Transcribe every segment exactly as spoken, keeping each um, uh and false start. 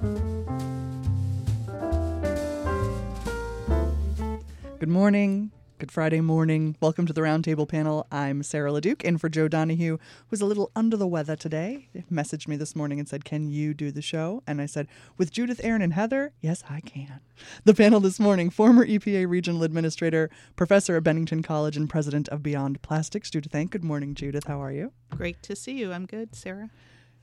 Good morning. Good Friday morning. Welcome to the Roundtable Panel. I'm Sarah LeDuc, in for Joe Donahue, who's a little under the weather today. He messaged me this morning and said, can you do the show? And I said, with Judith, Aaron, and Heather, yes, I can. The panel this morning, former E P A Regional Administrator, Professor at Bennington College, and President of Beyond Plastics, Judith Enck. Good morning, Judith. How are you? Great to see you. I'm good, Sarah.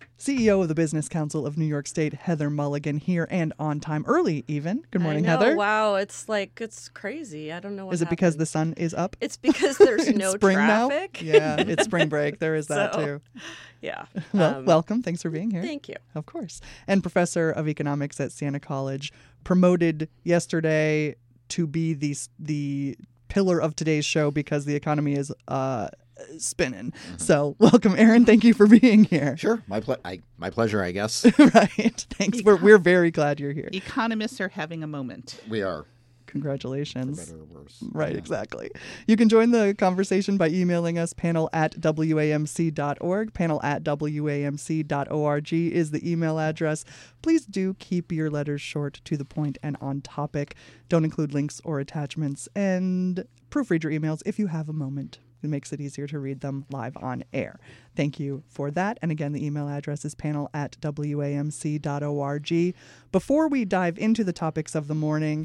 C E O of the Business Council of New York State, Heather Mulligan, here and on time, early even. Good morning, I know, Heather. Wow, it's like, it's crazy. I don't know what Is it happened. because the sun is up? It's because there's no spring traffic. Now? Yeah, it's spring break. There is that So, too. Yeah. Well, Um, welcome. Thanks for being here. Thank you. Of course. And Professor of Economics at Siena College, promoted yesterday to be the the pillar of today's show because the economy is uh, spinning. Mm-hmm. So welcome, Aaron. Thank you for being here. Sure. My ple- I, my pleasure, I guess. Right. Thanks. Econ- we're, we're very glad you're here. Economists are having a moment. We are. Congratulations. For better or worse. Right, Yeah. exactly. You can join the conversation by emailing us. Panel at W A M C dot org. Panel at W A M C dot org is the email address. Please do keep your letters short, to the point, and on topic. Don't include links or attachments. And proofread your emails if you have a moment. It makes it easier to read them live on air. Thank you for that. And again, the email address is panel at W A M C dot org. Before we dive into the topics of the morning,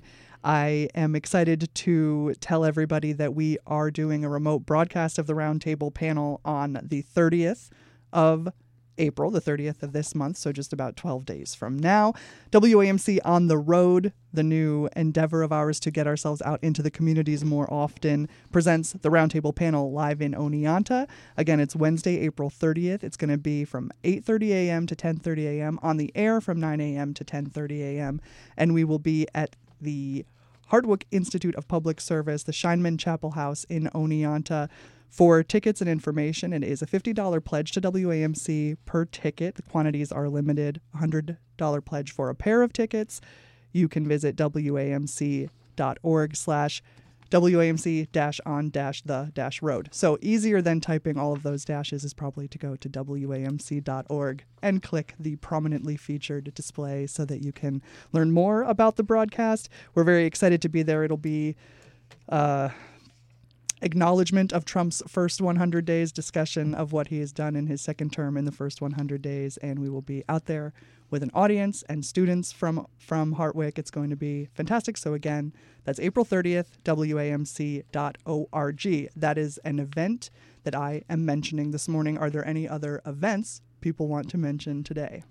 I am excited to tell everybody that we are doing a remote broadcast of the Roundtable Panel on the thirtieth of April, the thirtieth of this month, so just about twelve days from now. W A M C on the Road, the new endeavor of ours to get ourselves out into the communities more often, presents the Roundtable Panel live in Oneonta. Again, it's Wednesday, April thirtieth. It's going to be from eight thirty a.m. to ten thirty a.m., on the air from nine a.m. to ten thirty a.m., and we will be at the Hardwick Institute of Public Service, the Scheinman Chapel House in Oneonta. For tickets and information, it is a fifty dollars pledge to W A M C per ticket. The quantities are limited. one hundred dollars pledge for a pair of tickets. You can visit W A M C dot org slash W A M C dash on dash the dash road. So easier than typing all of those dashes is probably to go to W A M C dot org and click the prominently featured display so that you can learn more about the broadcast. We're very excited to be there. It'll be uh, acknowledgement of Trump's first one hundred days, discussion of what he has done in his second term in the first one hundred days, and we will be out there with an audience and students from from Hardwick. It's going to be fantastic. So again, that's April thirtieth, W A M C dot org. That is an event that I am mentioning this morning. Are there any other events people want to mention today?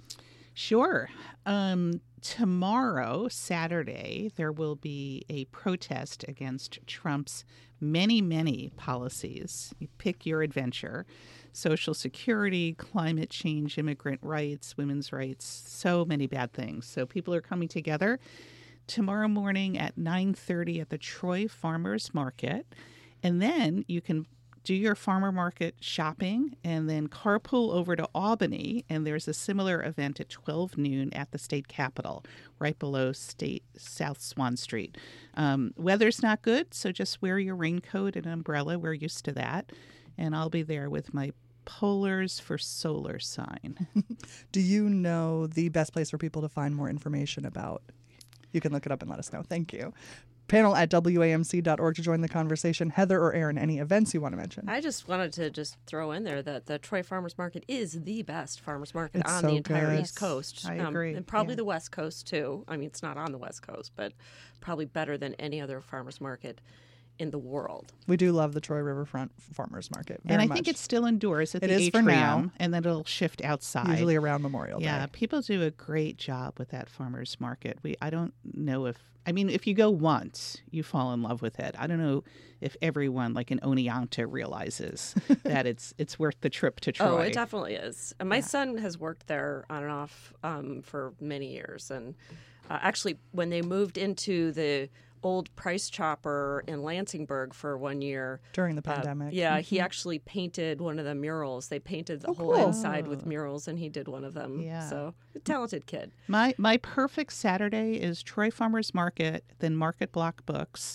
Sure. Um, tomorrow, Saturday, there will be a protest against Trump's many, many policies. You pick your adventure. Social security, climate change, immigrant rights, women's rights, so many bad things. So people are coming together tomorrow morning at nine thirty at the Troy Farmers Market. And then you can do your farmer market shopping and then carpool over to Albany. And there's a similar event at twelve noon at the state capitol, right below State South Swan Street. Um, weather's not good, so just wear your raincoat and umbrella. We're used to that. And I'll be there with my Polars for Solar sign. Do you know the best place for people to find more information about? You can look it up and let us know. Thank you. Panel at W A M C dot org to join the conversation. Heather or Aaron, any events you want to mention? I just wanted to just throw in there that the Troy Farmers Market is the best farmers market It's on so the entire good. East Coast. I agree. And probably Yeah. the West Coast, too. I mean, it's not on the West Coast, but probably better than any other farmers market in the world. We do love the Troy Riverfront Farmers Market very And I much. think it still endures at It the is for atrium, now. and then it'll shift outside. Usually around Memorial Yeah, Day. people do a great job with that farmers market. We I don't know if I mean if you go once, you fall in love with it. I don't know if everyone like in Oneonta realizes that it's it's worth the trip to Troy. Oh, it definitely is. And my son has worked there on and off um, for many years. And uh, actually, when they moved into the old Price Chopper in Lansingburg for one year During the uh, pandemic. yeah, he actually painted one of the murals. They painted the Oh, whole cool. inside with murals, and he did one of them. Yeah. So, a talented kid. My my perfect Saturday is Troy Farmers Market, then Market Block Books,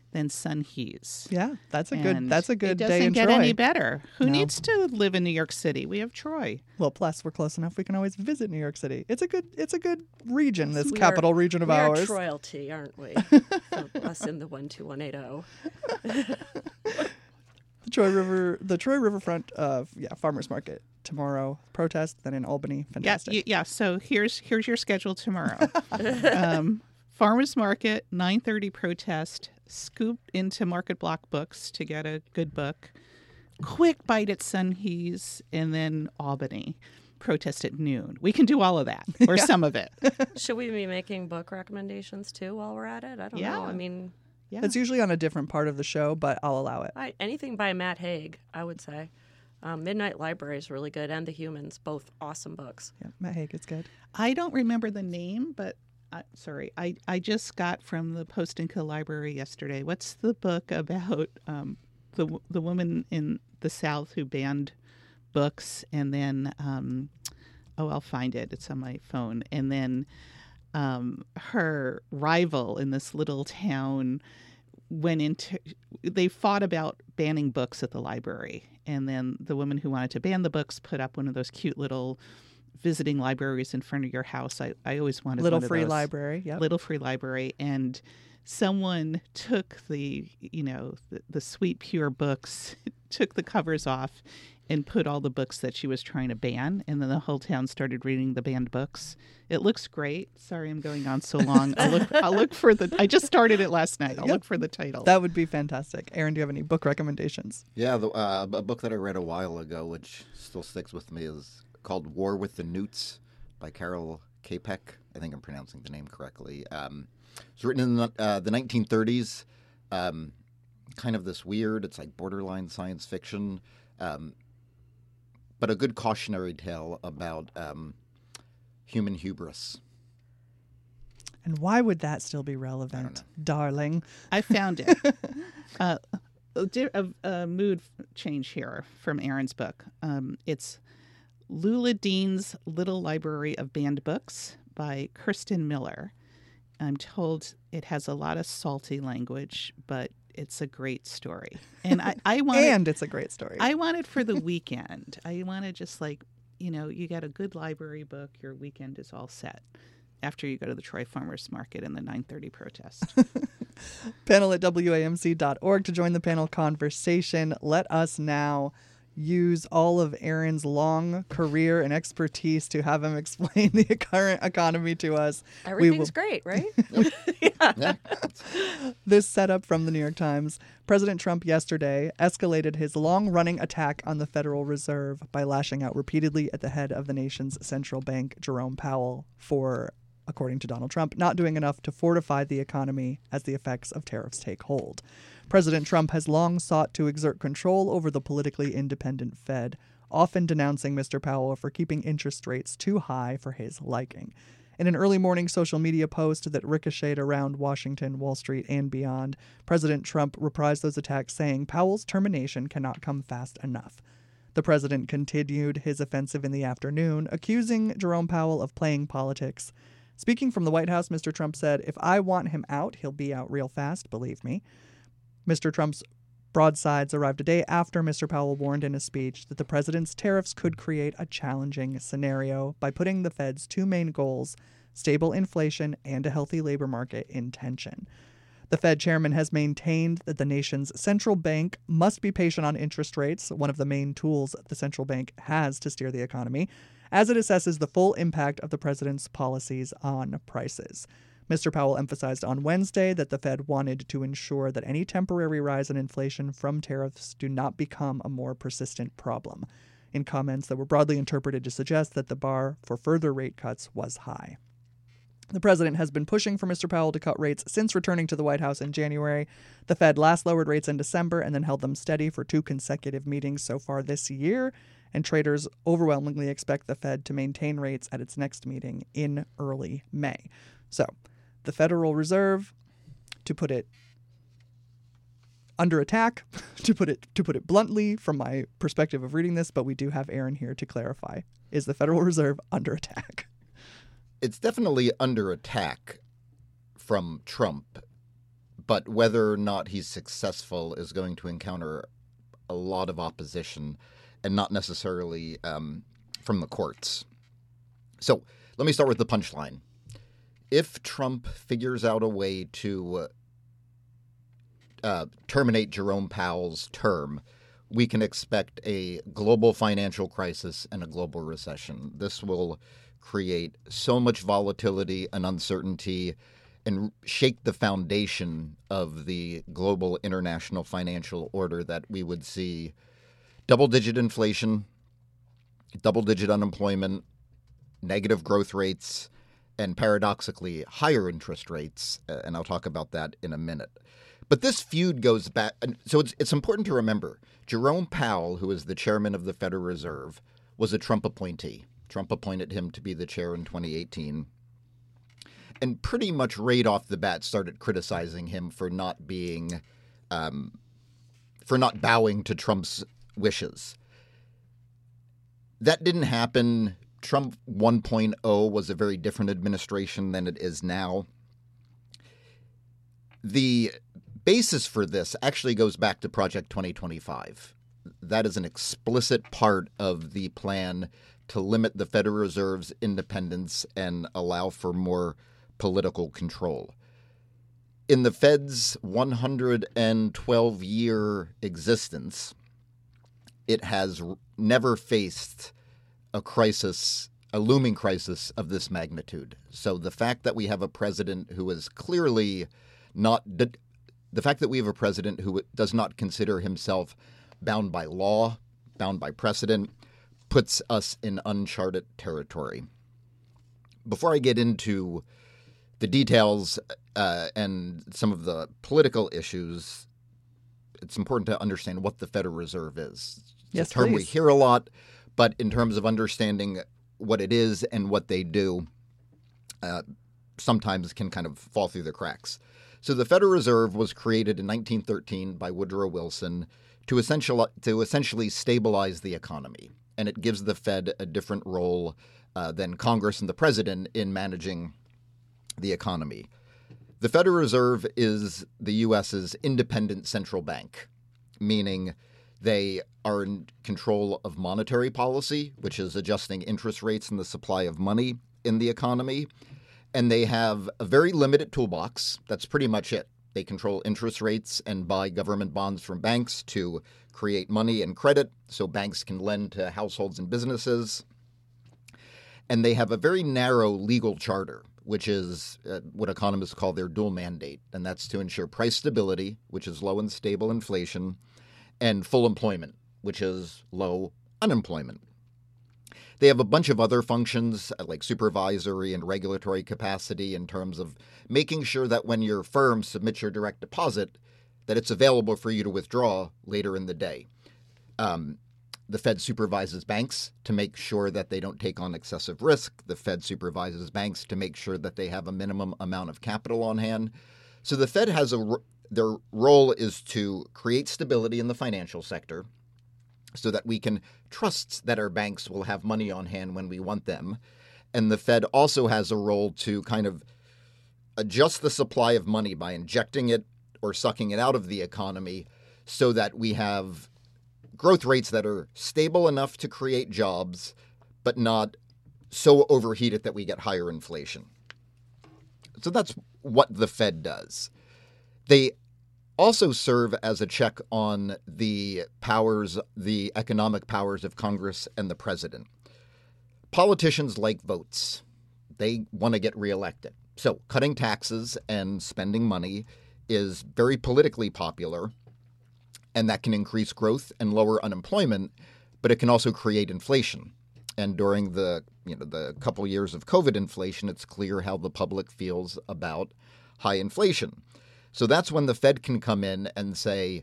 than Sunhees. Yeah, that's a good And that's a good it day doesn't in get Troy. any better. Who No. needs to live in New York City? We have Troy. Well, plus we're close enough. We can always visit New York City. It's a good it's a good region. This We capital are, region of we ours. are Troyalty, aren't we? Us in the one two one eight zero. The Troy River, the Troy Riverfront, uh, yeah, farmers market tomorrow. Protest then in Albany. Fantastic. Yeah, y- yeah. So here's here's your schedule tomorrow. um, Farmers Market, nine thirty protest. Scoop into Market Block Books to get a good book. Quick bite at Sunhees, and then Albany. Protest at noon. We can do all of that, or some of it. Should we be making book recommendations too while we're at it? I don't Yeah. know. I mean, Yeah. It's usually on a different part of the show, but I'll allow it. I, anything by Matt Haig, I would say. Um, Midnight Library is really good, and The Humans, both awesome books. Yeah, Matt Haig, it's good. I don't remember the name, but I, sorry, I, I just got from the Post and Co library yesterday. What's the book about um, the the woman in the South who banned books, and then um, oh, I'll find it. It's on my phone, and then um, her rival in this little town went into. They fought about banning books at the library, and then the woman who wanted to ban the books put up one of those cute little visiting libraries in front of your house. I, I always wanted Little one of free those. library. Yep. Little free library, and someone took the you know the, the sweet pure books, took the covers off, and put all the books that she was trying to ban, and then the whole town started reading the banned books. It looks great. Sorry, I'm going on so long. I'll look. I'll look for the. I just started it last night. I'll Yep. look for the title. That would be fantastic. Aaron, do you have any book recommendations? Yeah, the, uh, a book that I read a while ago, which still sticks with me, is called War with the Newts by Carol Capek. I think I'm pronouncing the name correctly. Um, it was written in the, uh, the nineteen thirties. Um, kind of this weird, it's like borderline science fiction, um, but a good cautionary tale about um, human hubris. And why would that still be relevant, darling? I found it. uh, a, di- a, a mood change here from Aaron's book. Um, it's Lula Dean's Little Library of Banned Books by Kirsten Miller. I'm told it has a lot of salty language, but it's a great story. And I, I want And it's a great story. I want it for the weekend. I want to just like, you know, you got a good library book, your weekend is all set after you go to the Troy Farmers Market and the nine thirty protest. Panel at W A M C dot org to join the panel conversation. Let us now use all of Aaron's long career and expertise to have him explain the current economy to us. Everything's great, right? Yeah. This setup from the New York Times. President Trump yesterday escalated his long-running attack on the Federal Reserve by lashing out repeatedly at the head of the nation's central bank, Jerome Powell, for, according to Donald Trump, not doing enough to fortify the economy as the effects of tariffs take hold. President Trump has long sought to exert control over the politically independent Fed, often denouncing Mister Powell for keeping interest rates too high for his liking. In an early morning social media post that ricocheted around Washington, Wall Street, and beyond, President Trump reprised those attacks, saying Powell's termination cannot come fast enough. The president continued his offensive in the afternoon, accusing Jerome Powell of playing politics. Speaking from the White House, Mister Trump said, "If I want him out, he'll be out real fast, believe me." Mister Trump's broadsides arrived a day after Mister Powell warned in a speech that the president's tariffs could create a challenging scenario by putting the Fed's two main goals, stable inflation and a healthy labor market, in tension. The Fed chairman has maintained that the nation's central bank must be patient on interest rates, one of the main tools the central bank has to steer the economy, as it assesses the full impact of the president's policies on prices. Mister Powell emphasized on Wednesday that the Fed wanted to ensure that any temporary rise in inflation from tariffs do not become a more persistent problem, in comments that were broadly interpreted to suggest that the bar for further rate cuts was high. The president has been pushing for Mister Powell to cut rates since returning to the White House in January. The Fed last lowered rates in December and then held them steady for two consecutive meetings so far this year, and traders overwhelmingly expect the Fed to maintain rates at its next meeting in early May. So, the Federal Reserve, to put it under attack, to put it to put it bluntly from my perspective of reading this, but we do have Aaron here to clarify. Is the Federal Reserve under attack? It's definitely under attack from Trump, but whether or not he's successful is going to encounter a lot of opposition, and not necessarily um, from the courts. So let me start with the punchline. If Trump figures out a way to uh, terminate Jerome Powell's term, we can expect a global financial crisis and a global recession. This will create so much volatility and uncertainty and shake the foundation of the global international financial order that we would see double-digit inflation, double-digit unemployment, negative growth rates, and paradoxically higher interest rates. And I'll talk about that in a minute. But this feud goes back. So it's, it's important to remember, Jerome Powell, who is the chairman of the Federal Reserve, was a Trump appointee. Trump appointed him to be the chair in twenty eighteen. And pretty much right off the bat started criticizing him for not being, um, for not bowing to Trump's wishes. That didn't happen. Trump one point oh was a very different administration than it is now. The basis for this actually goes back to Project twenty twenty-five. That is an explicit part of the plan to limit the Federal Reserve's independence and allow for more political control. In the Fed's one hundred twelve year existence, it has never faced a crisis, a looming crisis of this magnitude. So the fact that we have a president who is clearly not, the fact that we have a president who does not consider himself bound by law, bound by precedent, puts us in uncharted territory. Before I get into the details uh, and some of the political issues, it's important to understand what the Federal Reserve is. It's Yes, a term please. we hear a lot, but in terms of understanding what it is and what they do, uh, sometimes can kind of fall through the cracks. So the Federal Reserve was created in nineteen thirteen by Woodrow Wilson to essentially, to essentially stabilize the economy. And it gives the Fed a different role uh, than Congress and the president in managing the economy. The Federal Reserve is the U S's independent central bank, meaning they are in control of monetary policy, which is adjusting interest rates and the supply of money in the economy. And they have a very limited toolbox. That's pretty much it. They control interest rates and buy government bonds from banks to create money and credit so banks can lend to households and businesses. And they have a very narrow legal charter, which is uh, what economists call their dual mandate. And that's to ensure price stability, which is low and stable inflation, and full employment, which is low unemployment. They have a bunch of other functions like supervisory and regulatory capacity in terms of making sure that when your firm submits your direct deposit, that it's available for you to withdraw later in the day. Um, the Fed supervises banks to make sure that they don't take on excessive risk. The Fed supervises banks to make sure that they have a minimum amount of capital on hand. So the Fed has a their role is to create stability in the financial sector, so that we can trust that our banks will have money on hand when we want them. And the Fed also has a role to kind of adjust the supply of money by injecting it or sucking it out of the economy so that we have growth rates that are stable enough to create jobs, but not so overheated that we get higher inflation. So that's what the Fed does. They also serve as a check on the powers, the economic powers of Congress and the president. Politicians like votes. They want to get reelected. So cutting taxes and spending money is very politically popular, and that can increase growth and lower unemployment, but it can also create inflation. And during the, you know, the couple years of COVID inflation, it's clear how the public feels about high inflation. So that's when the Fed can come in and say,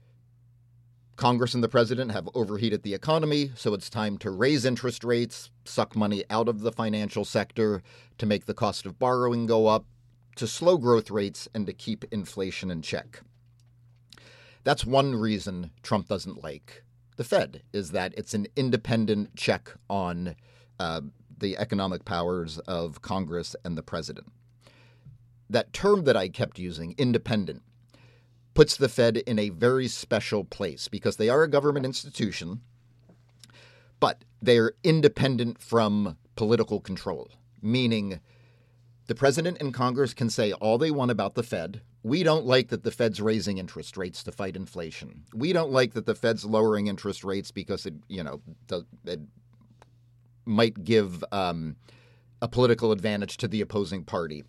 Congress and the president have overheated the economy, so it's time to raise interest rates, suck money out of the financial sector, to make the cost of borrowing go up, to slow growth rates, and to keep inflation in check. That's one reason Trump doesn't like the Fed, is that it's an independent check on uh, the economic powers of Congress and the president. That term that I kept using, independent, puts the Fed in a very special place because they are a government institution, but they are independent from political control, meaning the president and Congress can say all they want about the Fed. We don't like that the Fed's raising interest rates to fight inflation. We don't like that the Fed's lowering interest rates because it, you know, does, it might give um, a political advantage to the opposing party.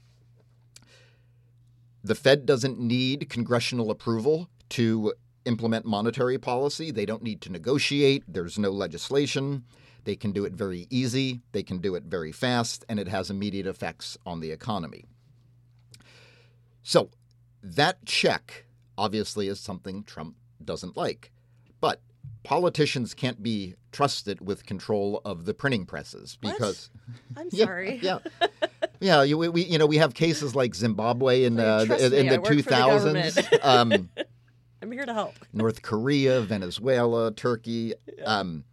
The Fed doesn't need congressional approval to implement monetary policy. They don't need to negotiate. There's no legislation. They can do it very easy. They can do it very fast, and it has immediate effects on the economy. So that check obviously is something Trump doesn't like. But politicians can't be trusted with control of the printing presses because I'm yeah, sorry. Yeah. Yeah, you, we you know we have cases like Zimbabwe in uh, Trust in me, I the work for the two thousands. um, I'm here to help. North Korea, Venezuela, Turkey. Um,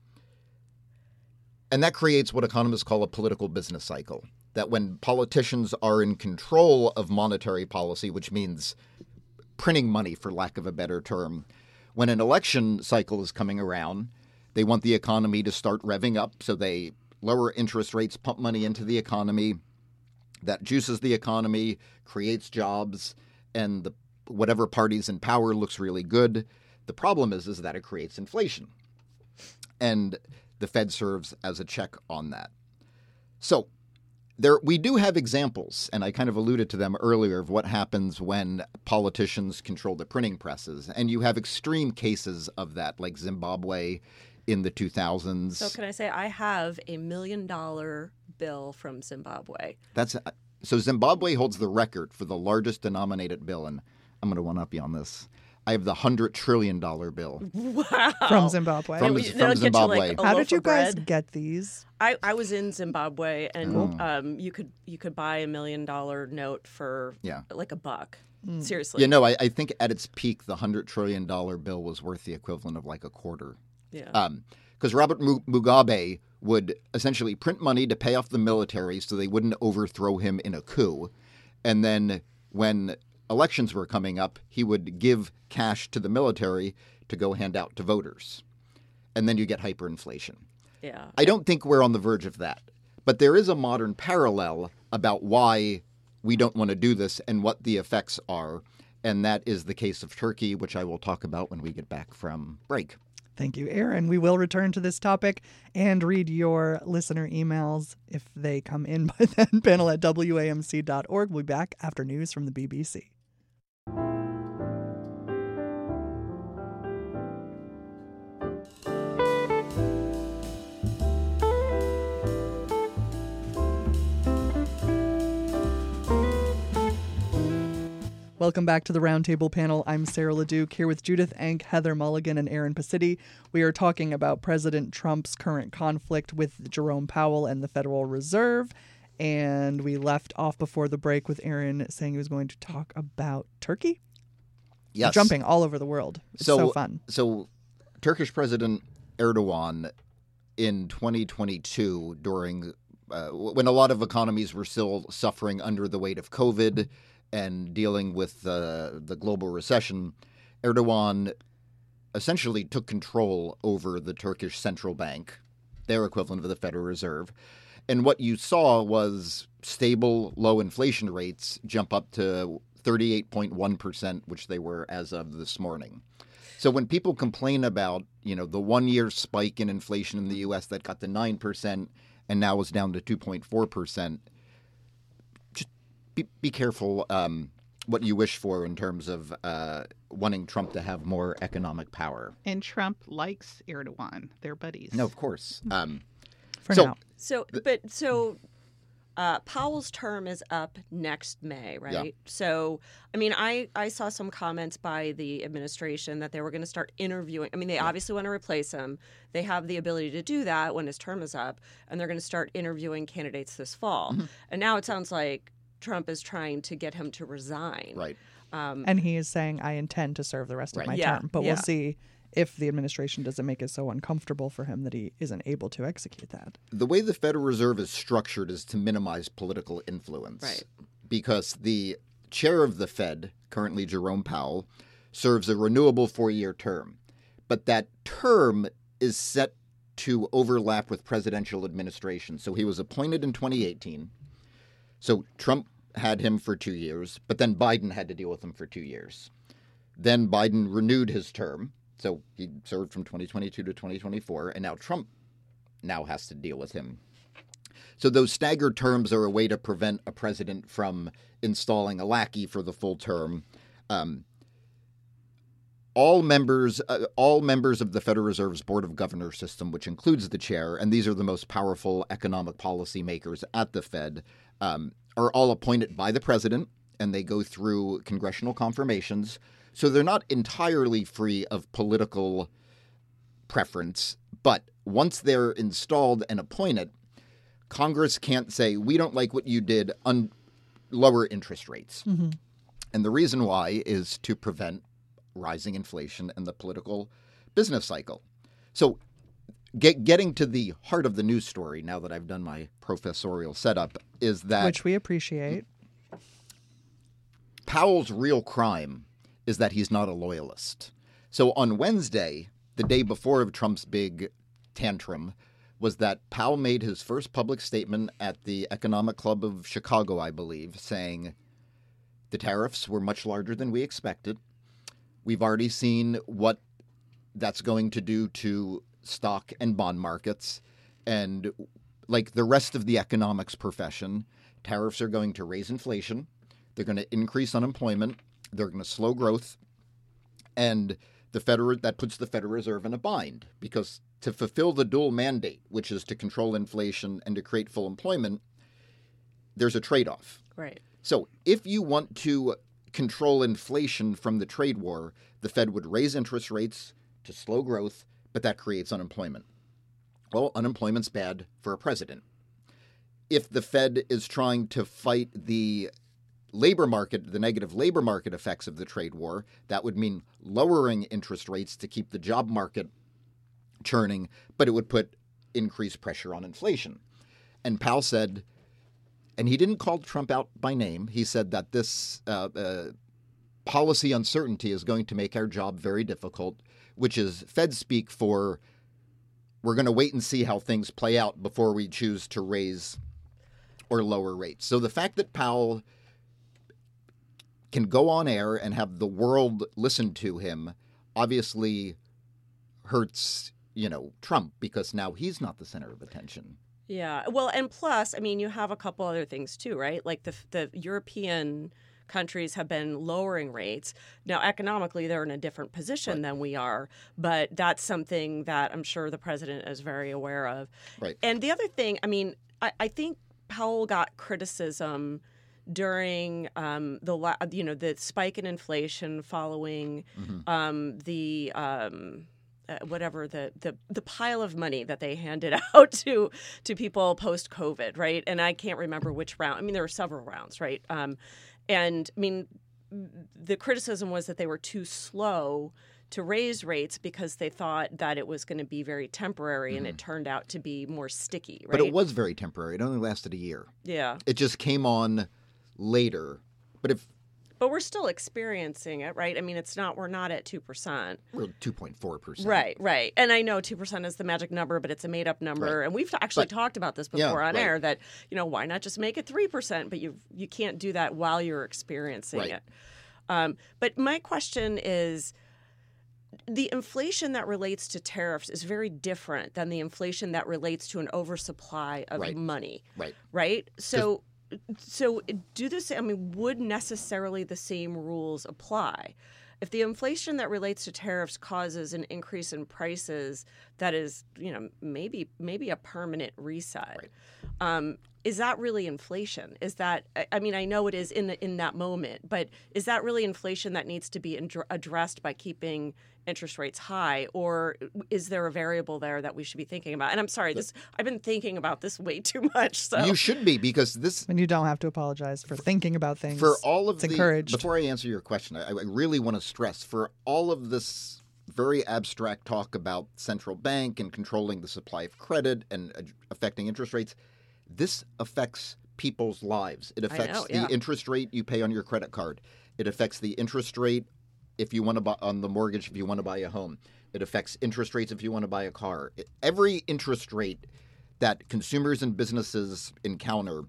and that creates what economists call a political business cycle. That when politicians are in control of monetary policy, which means printing money, for lack of a better term, when an election cycle is coming around, they want the economy to start revving up. So they lower interest rates, pump money into the economy. That juices the economy, creates jobs, and the whatever party's in power looks really good. The problem is, is that it creates inflation. And the Fed serves as a check on that. So there, we do have examples, and I kind of alluded to them earlier, of what happens when politicians control the printing presses. And you have extreme cases of that, like Zimbabwe in the two thousands. So can I say I have a million dollar bill from Zimbabwe? That's so Zimbabwe holds the record for the largest denominated bill, and I'm going to one-up you on this. I have the hundred trillion dollar bill. Wow. From Zimbabwe. From, we- from they'll get you, Zimbabwe. like, a How loaf did you of guys bread. get these? I, I was in Zimbabwe, and Oh. um, you could you could buy a million dollar note for Yeah. like a buck. Seriously. You know, I, I think at its peak, the hundred trillion dollar bill was worth the equivalent of like a quarter. Yeah. Um, because Robert Mu- Mugabe would essentially print money to pay off the military so they wouldn't overthrow him in a coup. And then when elections were coming up, he would give cash to the military to go hand out to voters. And then you get hyperinflation. yeah. I don't think we're on the verge of that. But there is a modern parallel about why we don't want to do this and what the effects are. And that is the case of Turkey, which I will talk about when we get back from break. Thank you, Aaron. We will return to this topic and read your listener emails if they come in by then. Panel at W A M C dot org. We'll be back after news from the B B C. Welcome back to the Roundtable Panel. I'm Sarah LeDuc here with Judith Enck, Heather Mulligan, and Aaron Pacitti. We are talking about President Trump's current conflict with Jerome Powell and the Federal Reserve. And we left off before the break with Aaron saying he was going to talk about Turkey. Yes. Jumping all over the world. It's so, So- fun. So Turkish President Erdogan in twenty twenty-two, during uh, when a lot of economies were still suffering under the weight of COVID and dealing with uh, the global recession, Erdogan essentially took control over the Turkish central bank, their equivalent of the Federal Reserve. And what you saw was stable, low inflation rates jump up to thirty-eight point one percent, which they were as of this morning. So when people complain about, you know, the one-year spike in inflation in the U S that got to nine percent and now is down to two point four percent, just be, be careful um, what you wish for in terms of uh, wanting Trump to have more economic power. And Trump likes Erdogan. They're buddies. No, of course. Um, For so, now. So, but so uh, Powell's term is up next May, right? Yeah. So, I mean, I, I saw some comments by the administration that they were going to start interviewing. I mean, they obviously want to replace him. They have the ability to do that when his term is up, and they're going to start interviewing candidates this fall. Mm-hmm. And now it sounds like Trump is trying to get him to resign. right. Um, And he is saying, I intend to serve the rest Right. of my Yeah, term. But yeah. we'll see if the administration doesn't make it so uncomfortable for him that he isn't able to execute that. The way the Federal Reserve is structured is to minimize political influence. Right. Because the chair of the Fed, currently Jerome Powell, serves a renewable four-year term. But that term is set to overlap with presidential administration. So he was appointed in twenty eighteen. So Trump had him for two years, but then Biden had to deal with him for two years. Then Biden renewed his term. So he served from twenty twenty-two to twenty twenty-four, and now Trump now has to deal with him. So those staggered terms are a way to prevent a president from installing a lackey for the full term. Um, all members, uh, all members of the Federal Reserve's Board of Governors system, which includes the chair, and these are the most powerful economic policy makers at the Fed, um, are all appointed by the president, and they go through congressional confirmations. So they're not entirely free of political preference, but once they're installed and appointed, Congress can't say, we don't like what you did, un- lower interest rates. Mm-hmm. And the reason why is to prevent rising inflation and the political business cycle. So get, getting to the heart of the news story, now that I've done my professorial setup, is that Which we appreciate. Powell's real crime is that he's not a loyalist. So on Wednesday, the day before of Trump's big tantrum, was that Powell made his first public statement at the Economic Club of Chicago, I believe, saying the tariffs were much larger than we expected. We've already seen what that's going to do to stock and bond markets. And like the rest of the economics profession, tariffs are going to raise inflation. They're going to increase unemployment. They're going to slow growth. And the Federal that puts the Federal Reserve in a bind, because to fulfill the dual mandate, which is to control inflation and to create full employment, there's a trade-off. Right. So if you want to control inflation from the trade war, the Fed would raise interest rates to slow growth, but that creates unemployment. Well, unemployment's bad for a president. If the Fed is trying to fight the labor market, the negative labor market effects of the trade war, that would mean lowering interest rates to keep the job market churning, but it would put increased pressure on inflation. And Powell said, and he didn't call Trump out by name, he said that this uh, uh, policy uncertainty is going to make our job very difficult, which is Fed speak for we're going to wait and see how things play out before we choose to raise or lower rates. So the fact that Powell can go on air and have the world listen to him obviously hurts, you know, Trump, because now he's not the center of attention. Yeah. Well, and plus, I mean, you have a couple other things too, right? Like the the European countries have been lowering rates. Now, economically, they're in a different position Right. than we are, but that's something that I'm sure the president is very aware of. Right. And the other thing, I mean, I, I think Powell got criticism during um, the la- you know the spike in inflation following Mm-hmm. um, the. Um, Uh, whatever the, the the pile of money that they handed out to to people post COVID, right? And I can't remember which round. I mean, there were several rounds, right? Um, and I mean, the criticism was that they were too slow to raise rates because they thought that it was going to be very temporary, Mm-hmm. and it turned out to be more sticky, right? But it was very temporary. It only lasted a year. Yeah. It just came on later. But if But we're still experiencing it, right? I mean, it's not, we're not at two percent. we're two point four percent. Right, right. And I know two percent is the magic number, but it's a made-up number. Right. And we've actually But- talked about this Yeah, before on right. air that, you know, why not just make it three percent? But you you can't do that while you're experiencing Right. it. Um, but my question is, the inflation that relates to tariffs is very different than the inflation that relates to an oversupply of Right. money, Right. right? So, so do this. I mean, would necessarily the same rules apply? If the inflation that relates to tariffs causes an increase in prices that is, you know, maybe maybe a permanent reset, Right. um, is that really inflation? Is that, I- I mean, I know it is in the, in that moment, but is that really inflation that needs to be indr- addressed by keeping interest rates high, or is there a variable there that we should be thinking about? And I'm sorry, this I've been thinking about this way too much. So You should be, because this And you don't have to apologize for thinking about things. for all of it's the encouraged. before I answer your question, I, I really want to stress, for all of this very abstract talk about central bank and controlling the supply of credit and uh, affecting interest rates, this affects people's lives. It affects know, the yeah. interest rate you pay on your credit card. It affects the interest rate if you want to buy on the mortgage if you want to buy a home. It affects interest rates if you want to buy a car. It, every interest rate that consumers and businesses encounter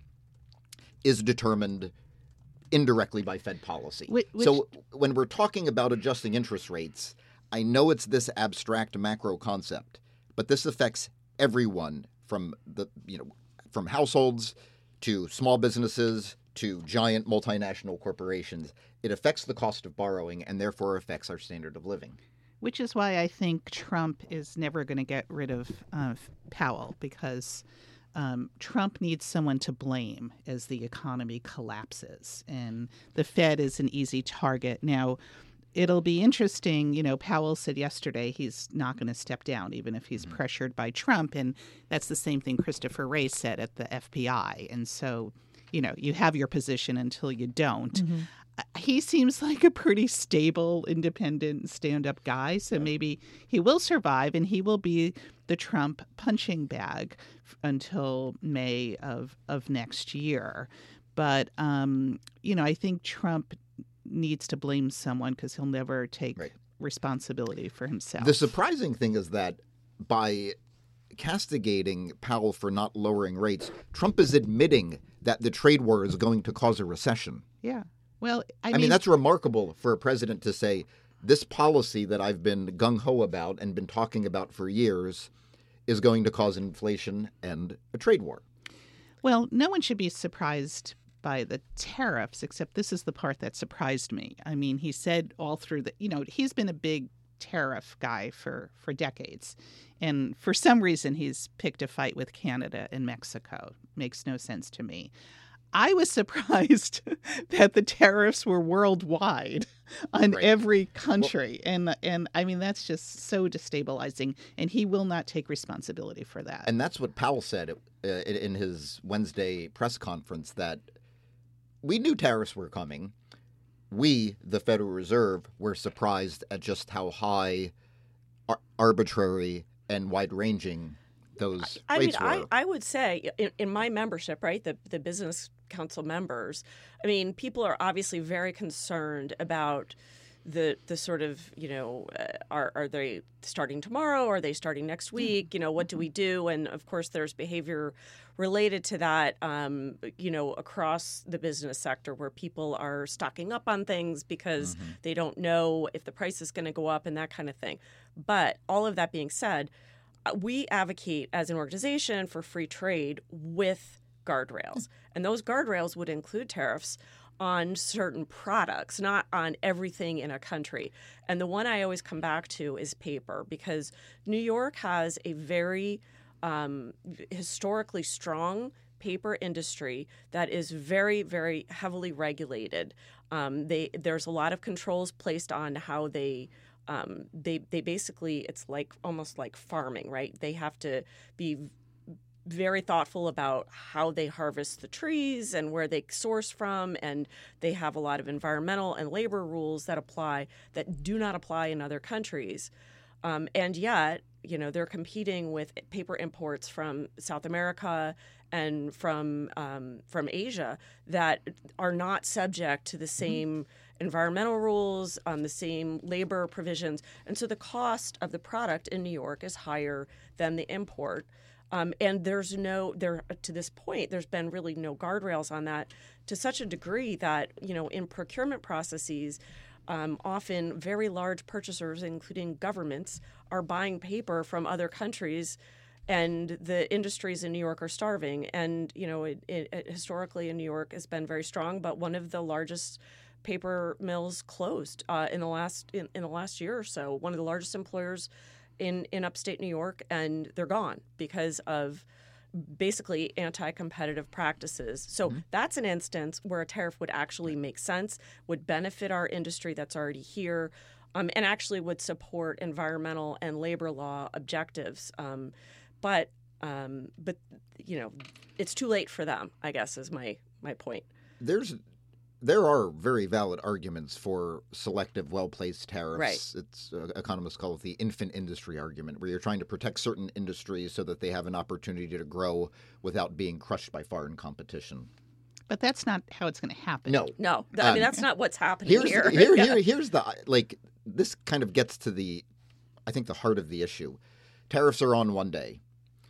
is determined indirectly by Fed policy. Which, which, so when we're talking about adjusting interest rates, I know it's this abstract macro concept, but this affects everyone from the you know from households to small businesses to giant multinational corporations. It affects the cost of borrowing and therefore affects our standard of living. Which is why I think Trump is never going to get rid of uh, Powell, because um, Trump needs someone to blame as the economy collapses. And the Fed is an easy target. Now, it'll be interesting. You know, Powell said yesterday he's not going to step down, even if he's mm-hmm. pressured by Trump. And that's the same thing Christopher Wray said at the F B I. And so, you know, you have your position until you don't. Mm-hmm. He seems like a pretty stable, independent, stand-up guy, so maybe he will survive, and he will be the Trump punching bag f- until May of, of next year. But, um, you know, I think Trump needs to blame someone because he'll never take right. responsibility for himself. The surprising thing is that by castigating Powell for not lowering rates, Trump is admitting that the trade war is going to cause a recession. Yeah. Well, I, I mean, mean, that's remarkable for a president to say, this policy that I've been gung-ho about and been talking about for years is going to cause inflation and a trade war. Well, no one should be surprised by the tariffs, except this is the part that surprised me. I mean, he said all through the, you know, he's been a big tariff guy for, for decades. And for some reason, he's picked a fight with Canada and Mexico. Makes no sense to me. I was surprised that the tariffs were worldwide on right. every country. Well, and, and I mean, that's just so destabilizing. And he will not take responsibility for that. And that's what Powell said uh, in his Wednesday press conference, that we knew tariffs were coming. We, the Federal Reserve, were surprised at just how high, ar- arbitrary, and wide-ranging those I rates mean, were. I, I would say in, in my membership, right, the, the business council members, I mean, people are obviously very concerned about the the sort of, you know, uh, are are they starting tomorrow? Are they starting next week? You know, what do we do? And of course, there's behavior related to that, um, you know, across the business sector where people are stocking up on things because mm-hmm. they don't know if the price is going to go up and that kind of thing. But all of that being said, we advocate as an organization for free trade with guardrails. And those guardrails would include tariffs on certain products, not on everything in a country. And the one I always come back to is paper, because New York has a very um, historically strong paper industry that is very, very heavily regulated. Um, they there's a lot of controls placed on how they Um, they they basically, it's like almost like farming, right? They have to be very thoughtful about how they harvest the trees and where they source from, and they have a lot of environmental and labor rules that apply that do not apply in other countries. Um, and yet, you know, they're competing with paper imports from South America and from um, from Asia that are not subject to the same mm-hmm. environmental rules, um, the same labor provisions. And so the cost of the product in New York is higher than the import. Um, and there's no, there to this point, there's been really no guardrails on that, to such a degree that, you know, in procurement processes, um, often very large purchasers, including governments, are buying paper from other countries, and the industries in New York are starving. And, you know, it, it, it historically in New York has been very strong, but one of the largest paper mills closed uh, in the last in, in the last year or so. One of the largest employers in, in upstate New York, and they're gone because of basically anti-competitive practices. So mm-hmm. that's an instance where a tariff would actually make sense, would benefit our industry that's already here, um, and actually would support environmental and labor law objectives. Um, but um, but you know, it's too late for them, I guess, is my my point. There's There are very valid arguments for selective, well-placed tariffs. Right. It's uh, economists call it the infant industry argument, where you're trying to protect certain industries so that they have an opportunity to grow without being crushed by foreign competition. But that's not how it's going to happen. No. No, th- I mean, Um, that's not what's happening Here's here. here, Yeah. here here's the like this kind of gets to the I think the heart of the issue. Tariffs are on one day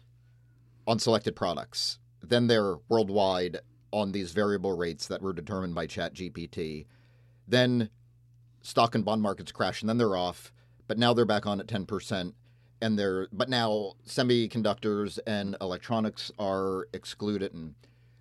on selected products. Then they're worldwide on these variable rates that were determined by ChatGPT. Then stock and bond markets crash and then they're off, but now they're back on at ten percent. And they're but now semiconductors and electronics are excluded, and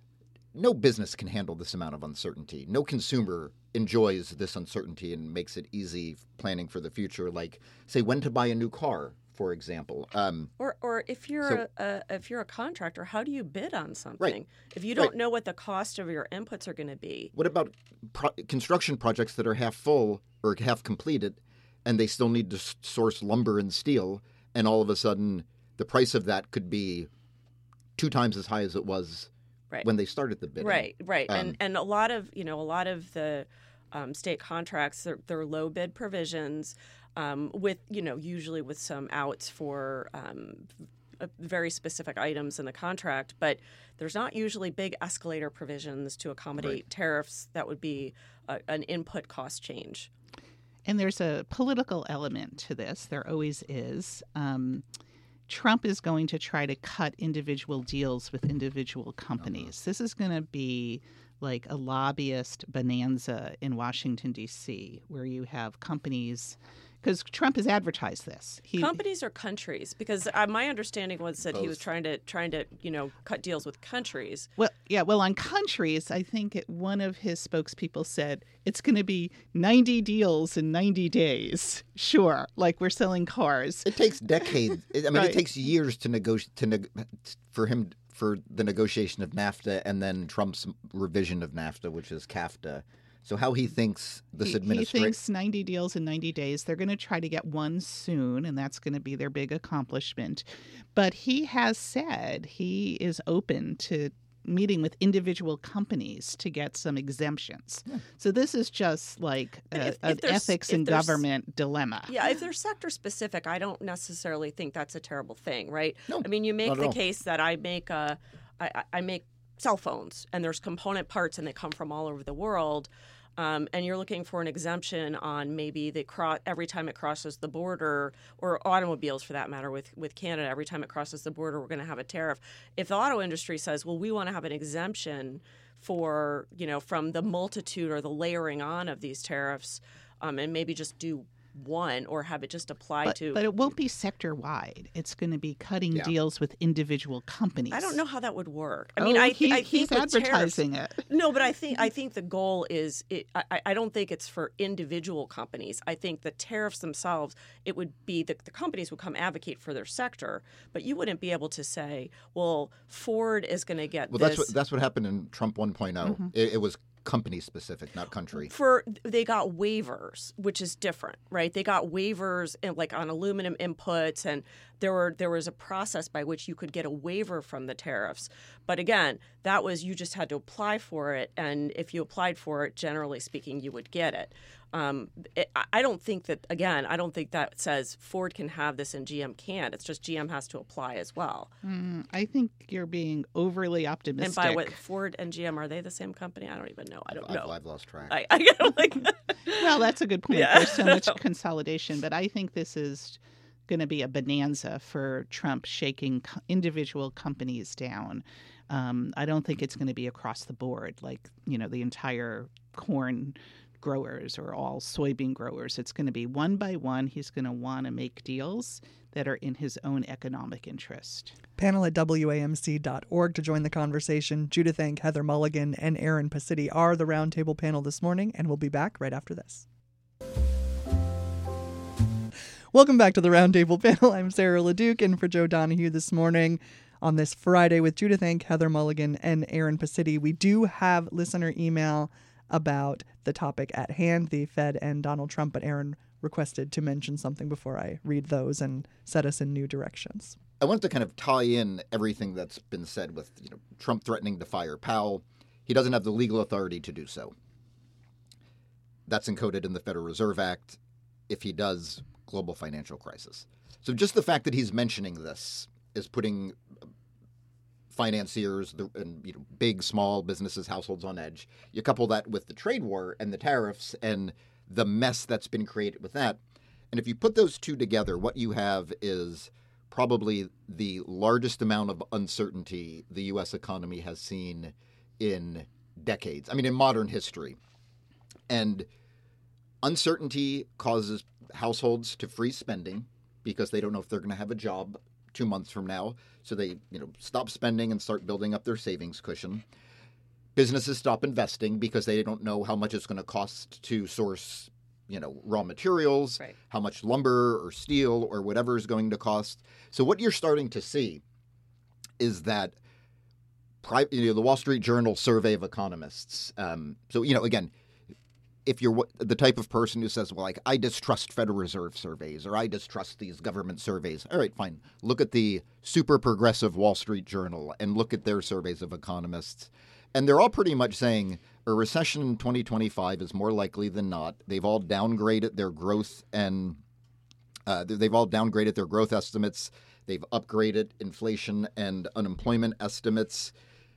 no business can handle this amount of uncertainty. No consumer enjoys this uncertainty and makes it easy planning for the future. Like, say, when to buy a new car, for example. Um, Or, or if you're So- a, a if you're a contractor, how do you bid on something? Right. If you don't Right. know what the cost of your inputs are going to be, what about pro- construction projects that are half full or half completed, and they still need to s- source lumber and steel, and all of a sudden the price of that could be two times as high as it was right? when they started the bidding. Right, right, Um, and and a lot of you know a lot of the um, state contracts they're, they're low bid provisions um, with you know usually with some outs for um, uh, very specific items in the contract, but there's not usually big escalator provisions to accommodate Right. tariffs that would be a, an input cost change. And there's a political element to this. There always is. Um, Trump is going to try to cut individual deals with individual companies. This is going to be like a lobbyist bonanza in Washington, D C, where you have companies, because Trump has advertised this. He, Companies or countries? Because uh, my understanding was that he was Both. trying to trying to you know cut deals with countries. Well, yeah, well, on countries, I think it, one of his spokespeople said it's going to be ninety deals in ninety days. Sure, like we're selling cars. It takes decades. I mean, Right. it takes years to negotiate to neg- for him for the negotiation of NAFTA and then Trump's revision of NAFTA, which is CAFTA. So how he thinks this He, he administration. thinks ninety deals in ninety days. They're going to try to get one soon, and that's going to be their big accomplishment. But he has said he is open to meeting with individual companies to get some exemptions. So this is just like And a, if- an if there's- ethics if and there's- government dilemma. Yeah, if they're sector specific, I don't necessarily think that's a terrible thing, right? No, I mean, you make not at the all. case that I make a, I, I- I make cell phones, and there's component parts, and they come from all over the world. Um, and you're looking for an exemption on maybe the cro- every time it crosses the border, or automobiles for that matter, with, with Canada, every time it crosses the border, we're going to have a tariff. If the auto industry says, well, we want to have an exemption for, you know, from the multitude or the layering on of these tariffs, um, and maybe just do one or have it just apply But, to. but it won't be sector wide. It's going to be cutting Yeah. deals with individual companies. I don't know how that would work. I I mean, mean, I, oh, he, th- I he's think with tariffs- advertising it. No, but I think I think the goal is it, I, I don't think it's for individual companies. I think the tariffs themselves, it would be the, the companies would come advocate for their sector, but you wouldn't be able to say, well, Ford is going to get Well, this. that's what that's what happened in Trump one oh. It, it was company specific, not country. For they got waivers, which is different, right? They got waivers in, like on aluminum inputs, and there were there was a process by which you could get a waiver from the tariffs. But again, that was you just had to apply for it, and if you applied for it, generally speaking, you would get it. Um, it I- I don't think that again. I don't think that says Ford can have this and G M can't. It's just G M has to apply as well. Mm, I think you're being overly optimistic. And by what Ford and G M are they the same company? I don't even know. I don't I've, know. I've lost track. I, I I'm like. Well, that's a good point. Yeah. There's so much consolidation, but I think this is going to be a bonanza for Trump shaking co- individual companies down. Um, I don't think it's going to be across the board, like, you know, the entire corn growers or all soybean growers. It's going to be one by one. He's going to want to make deals that are in his own economic interest. Panel at W A M C dot org to join the conversation. Judith Enck, Heather Mulligan, and Aaron Pacitti are the roundtable panel this morning, and we'll be back right after this. Welcome back to the roundtable panel. I'm Sarah LeDuc, in for Joe Donahue this morning on this Friday with Judith Enck, Heather Mulligan, and Aaron Pacitti. We do have listener email about the topic at hand, the Fed and Donald Trump, but Aaron requested to mention something before I read those and set us in new directions. I wanted to kind of tie in everything that's been said with you know, Trump threatening to fire Powell. He doesn't have the legal authority to do so. That's encoded in the Federal Reserve Act. If he does, global financial crisis. So just the fact that he's mentioning this is putting financiers the, and you know, big, small businesses, households on edge. You couple that with the trade war and the tariffs and the mess that's been created with that. And if you put those two together, what you have is probably the largest amount of uncertainty the U S economy has seen in decades. I mean, in modern history. And uncertainty causes households to freeze spending because they don't know if they're going to have a job two months from now. So they, you know, stop spending and start building up their savings cushion. Businesses stop investing because they don't know how much it's going to cost to source, you know, raw materials, Right. how much lumber or steel or whatever is going to cost. So what you're starting to see is that pri- you know, the Wall Street Journal survey of economists. Um, so, you know, again, if you're the type of person who says, well, like, I distrust Federal Reserve surveys or I distrust these government surveys. All right, fine. Look at the super progressive Wall Street Journal and look at their surveys of economists. And they're all pretty much saying a recession in twenty twenty-five is more likely than not. They've all downgraded their growth and uh, they've all downgraded their growth estimates. They've upgraded inflation and unemployment estimates.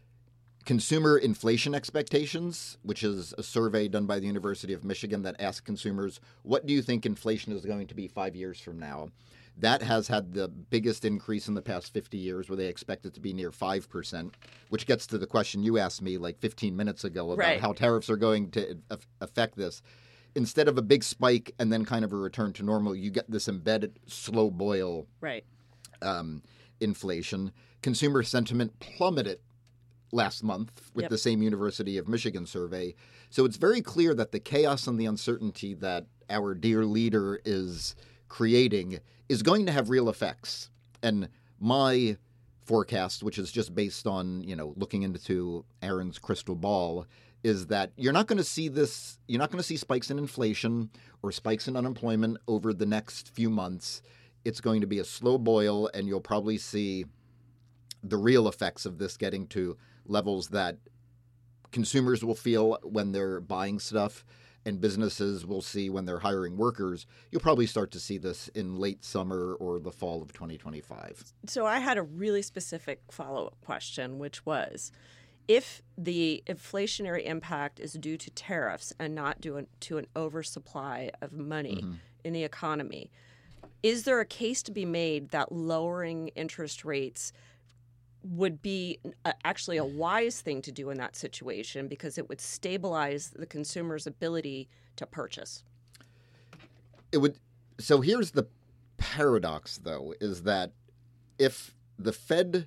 Consumer inflation expectations, which is a survey done by the University of Michigan that asked consumers, what do you think inflation is going to be five years from now? That has had the biggest increase in the past fifty years, where they expect it to be near five percent, which gets to the question you asked me like fifteen minutes ago about Right. how tariffs are going to af- affect this. Instead of a big spike and then kind of a return to normal, you get this embedded slow boil Right. um, inflation. Consumer sentiment plummeted last month with Yep. the same University of Michigan survey. So it's very clear that the chaos and the uncertainty that our dear leader is creating is going to have real effects. And my forecast, which is just based on, you know, looking into Aaron's crystal ball, is that you're not going to see this, you're not going to see spikes in inflation or spikes in unemployment over the next few months. It's going to be a slow boil, and you'll probably see the real effects of this getting to levels that consumers will feel when they're buying stuff and businesses will see when they're hiring workers. You'll probably start to see this in late summer or the fall of twenty twenty-five. So I had a really specific follow-up question, which was, if the inflationary impact is due to tariffs and not due to an oversupply of money Mm-hmm. in the economy, is there a case to be made that lowering interest rates would be a, actually a wise thing to do in that situation because it would stabilize the consumer's ability to purchase? It would. So here's the paradox, though, is that if the Fed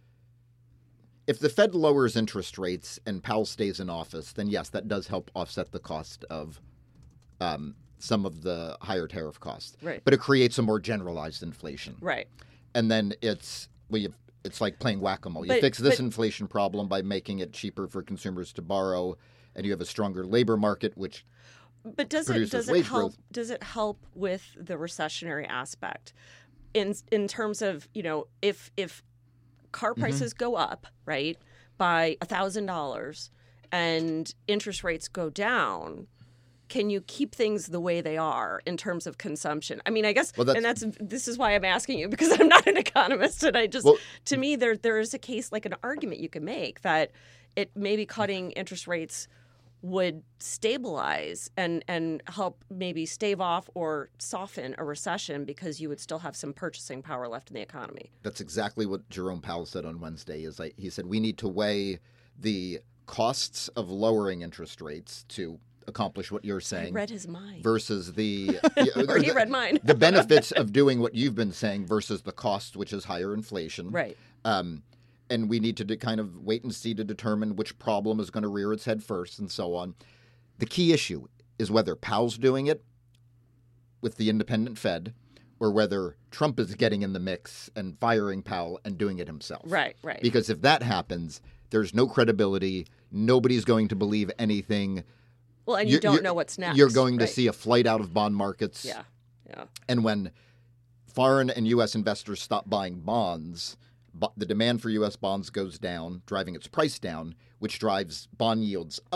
if the Fed lowers interest rates and Powell stays in office, then yes, that does help offset the cost of um, some of the higher tariff costs. Right. But it creates a more generalized inflation. Right. And then it's well, you it's like playing whack-a-mole. You But- fix this but- inflation problem by making it cheaper for consumers to borrow, and you have a stronger labor market, which But does it produces does it wage help growth. does it help with the recessionary aspect in in terms of, you know, if if car Mm-hmm. prices go up, right, by a thousand dollars and interest rates go down, can you keep things the way they are in terms of consumption? I mean, I guess, Well, that's- and that's this is why I'm asking you, because I'm not an economist, and I just Well- to me there there is a case, like an argument you can make that it maybe cutting interest rates would stabilize and and help maybe stave off or soften a recession because you would still have some purchasing power left in the economy. that's exactly what Jerome Powell said on Wednesday. Is like he said we need to weigh the costs of lowering interest rates to accomplish what you're I saying read his mind. versus the Or he the- read mine. the benefits of doing what you've been saying versus the cost, which is higher inflation. Right. Um, and we need to de- kind of wait and see to determine which problem is going to rear its head first and so on. The key issue is whether Powell's doing it with the independent Fed or whether Trump is getting in the mix and firing Powell and doing it himself. Right, right. Because if that happens, there's no credibility. Nobody's going to believe anything. Well, and you You're- don't you're- know what's next. You're going to right? see a flight out of bond markets. Yeah, yeah. And when foreign and U S investors stop buying bonds, bo- the demand for U S bonds goes down, driving its price down, which drives bond yields up,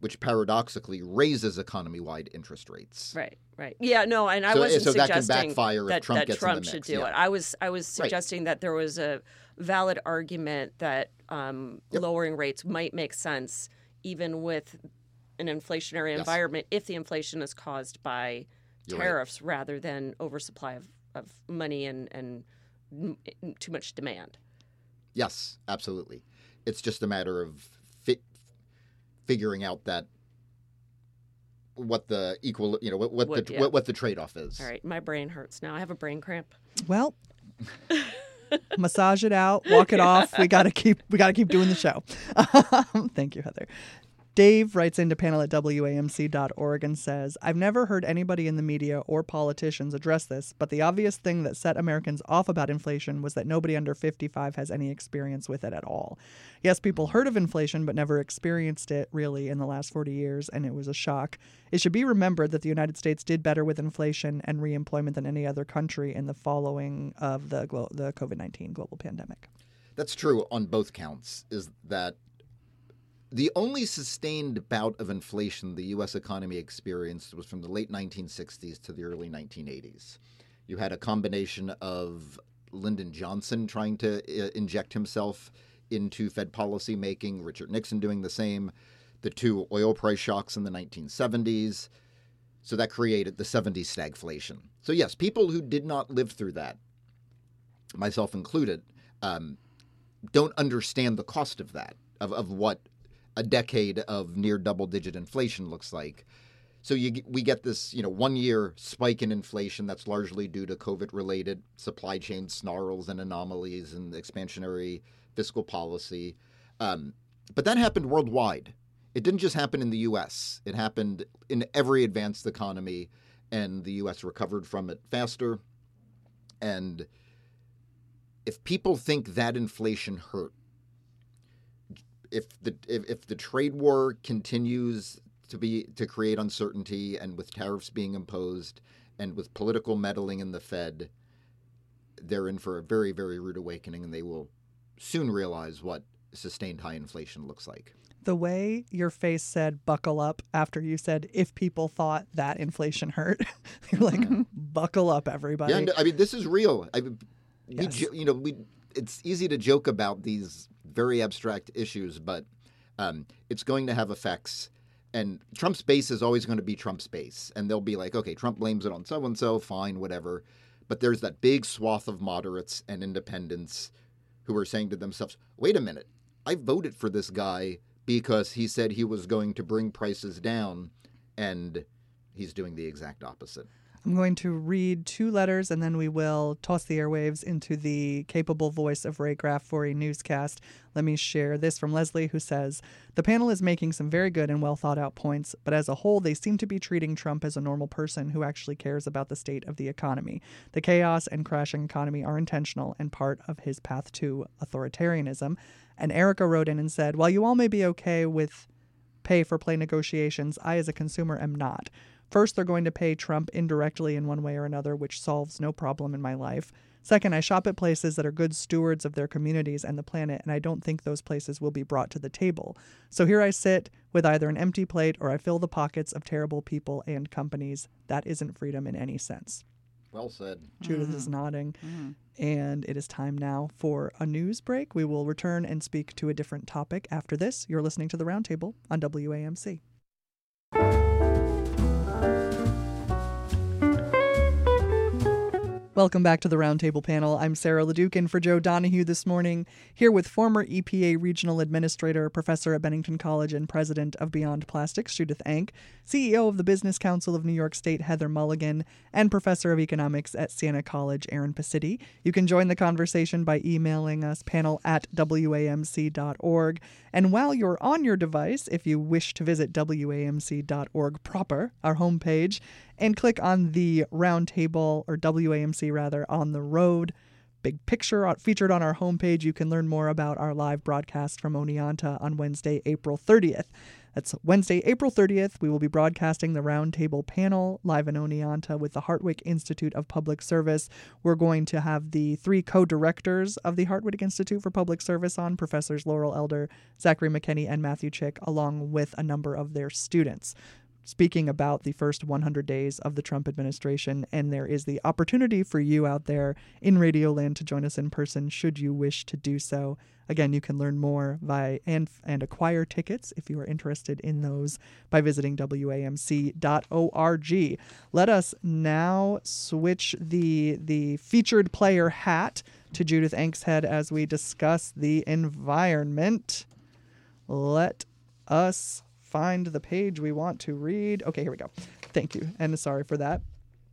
which paradoxically raises economy-wide interest rates. Right, right. Yeah, no, and I So- wasn't so that can suggesting backfire if that Trump that gets in the Trump should mix, do yeah. it. I was I was suggesting that there was a valid argument that um, Yep. lowering rates might make sense even with an inflationary Yes. environment if the inflation is caused by You're right. tariffs rather than oversupply of, of money and, and m- too much demand. Yes, absolutely. It's just a matter of fi- figuring out that what the equal, you know, what, what What- the yeah. what, what the trade-off is. All right, my brain hurts now. I have a brain cramp. Well, massage it out, walk it off. We gotta keep we gotta keep doing the show. Thank you, Heather. Dave writes into panel at W A M C dot org and says, I've never heard anybody in the media or politicians address this, but the obvious thing that set Americans off about inflation was that nobody under fifty-five has any experience with it at all. Yes, people heard of inflation, but never experienced it really in the last forty years, and it was a shock. It should be remembered that the United States did better with inflation and reemployment than any other country in the following of the, glo- the COVID nineteen global pandemic. That's true on both counts, is that the only sustained bout of inflation the U S economy experienced was from the late nineteen sixties to the early nineteen eighties. You had a combination of Lyndon Johnson trying to uh, inject himself into Fed policy making, Richard Nixon doing the same, the two oil price shocks in the nineteen seventies. So that created the seventies stagflation. So yes, people who did not live through that, myself included, um, don't understand the cost of that, of, of what a decade of near double-digit inflation looks like. So you, we get this, you know, one-year spike in inflation that's largely due to COVID-related supply chain snarls and anomalies and expansionary fiscal policy. Um, but that happened worldwide. It didn't just happen in the U S. It happened in every advanced economy, and the U S recovered from it faster. And if people think that inflation hurt, if the if, if the trade war continues to be to create uncertainty, and with tariffs being imposed, and with political meddling in the Fed, they're in for a very, very rude awakening, and they will soon realize what sustained high inflation looks like. The way your face said buckle up after you said if people thought that inflation hurt, you're like, buckle up, everybody. Yeah, and, I mean, this is real. I mean, we, Yes. jo- you know, we it's easy to joke about these very abstract issues, but um, it's going to have effects. And Trump's base is always going to be Trump's base. And they'll be like, okay, Trump blames it on so-and-so, fine, whatever. But there's that big swath of moderates and independents who are saying to themselves, wait a minute, I voted for this guy because he said he was going to bring prices down, and he's doing the exact opposite. I'm going to read two letters, and then we will toss the airwaves into the capable voice of Ray Graff for a newscast. Let me share this from Leslie, who says, the panel is making some very good and well thought out points, but as a whole, they seem to be treating Trump as a normal person who actually cares about the state of the economy. The chaos and crashing economy are intentional and part of his path to authoritarianism. And Erica wrote in and said, while you all may be okay with pay for play negotiations, I as a consumer am not. First, they're going to pay Trump indirectly in one way or another, which solves no problem in my life. Second, I shop at places that are good stewards of their communities and the planet, and I don't think those places will be brought to the table. So here I sit with either an empty plate or I fill the pockets of terrible people and companies. That isn't freedom in any sense. Well said. Judith Mm-hmm. is nodding. And it is time now for a news break. We will return and speak to a different topic after this. You're listening to The Roundtable on W A M C. Welcome back to the Roundtable panel. I'm Sarah LeDuc in for Joe Donahue this morning, here with former E P A Regional Administrator, Professor at Bennington College and President of Beyond Plastics, Judith Enck, C E O of the Business Council of New York State, Heather Mulligan, and Professor of Economics at Siena College, Aaron Pacitti. You can join the conversation by emailing us, panel at W A M C dot org. And while you're on your device, if you wish to visit W A M C dot org proper, our homepage, and click on the Roundtable, or W A M C rather, on the road big picture featured on our homepage. You can learn more about our live broadcast from Oneonta on Wednesday, April thirtieth. That's Wednesday, April thirtieth. We will be broadcasting the roundtable panel live in Oneonta with the Hartwick Institute of Public Service. We're going to have the three co-directors of the Hartwick Institute for Public Service on, Professors Laurel Elder, Zachary McKinney, and Matthew Chick, along with a number of their students, speaking about the first one hundred days of the Trump administration. And there is the opportunity for you out there in Radioland to join us in person should you wish to do so. Again, you can learn more by and and acquire tickets if you are interested in those by visiting W A M C dot org. Let us now switch the the featured player hat to Judith Ankshead as we discuss the environment. Let us find the page we want to read. Okay, here we go. Thank you, and sorry for that.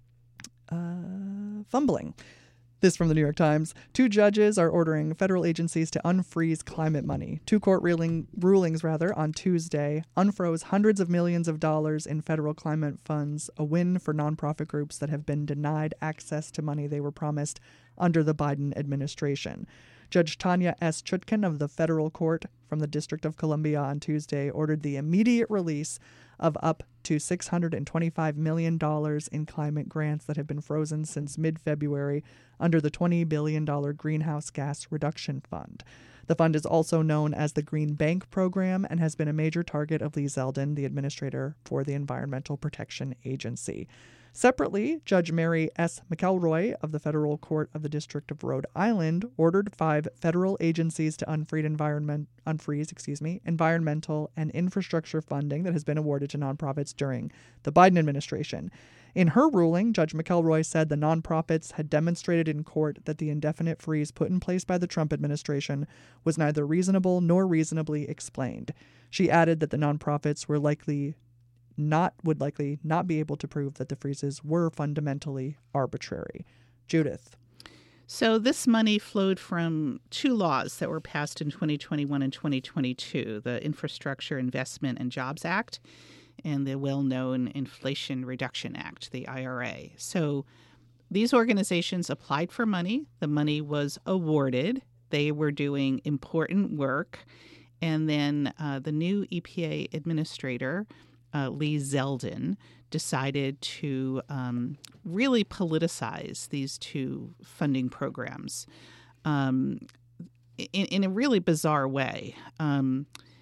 Uh, fumbling. This from the New York Times. Two judges are ordering federal agencies to unfreeze climate money. Two court ruling, rulings rather on Tuesday unfroze hundreds of millions of dollars in federal climate funds, a win for nonprofit groups that have been denied access to money they were promised under the Biden administration. Judge Tanya S. Chutkan of the federal court from the District of Columbia on Tuesday ordered the immediate release of up to six hundred twenty-five million dollars in climate grants that have been frozen since mid-February under the twenty billion dollars Greenhouse Gas Reduction Fund. The fund is also known as the Green Bank Program and has been a major target of Lee Zeldin, the administrator for the Environmental Protection Agency. Separately, Judge Mary S. McElroy of the Federal Court of the District of Rhode Island ordered five federal agencies to unfreeze, environment, unfreeze excuse me, environmental and infrastructure funding that has been awarded to nonprofits during the Biden administration. In her ruling, Judge McElroy said the nonprofits had demonstrated in court that the indefinite freeze put in place by the Trump administration was neither reasonable nor reasonably explained. She added that the nonprofits were likely not would likely not be able to prove that the freezes were fundamentally arbitrary. Judith. So this money flowed from two laws that were passed in twenty twenty-one and twenty twenty-two, the Infrastructure Investment and Jobs Act and the well-known Inflation Reduction Act, the I R A. So these organizations applied for money. The money was awarded. They were doing important work. And then uh, the new E P A administrator, Uh, Lee Zeldin, decided to um, really politicize these two funding programs um, in, in a really bizarre way. Um,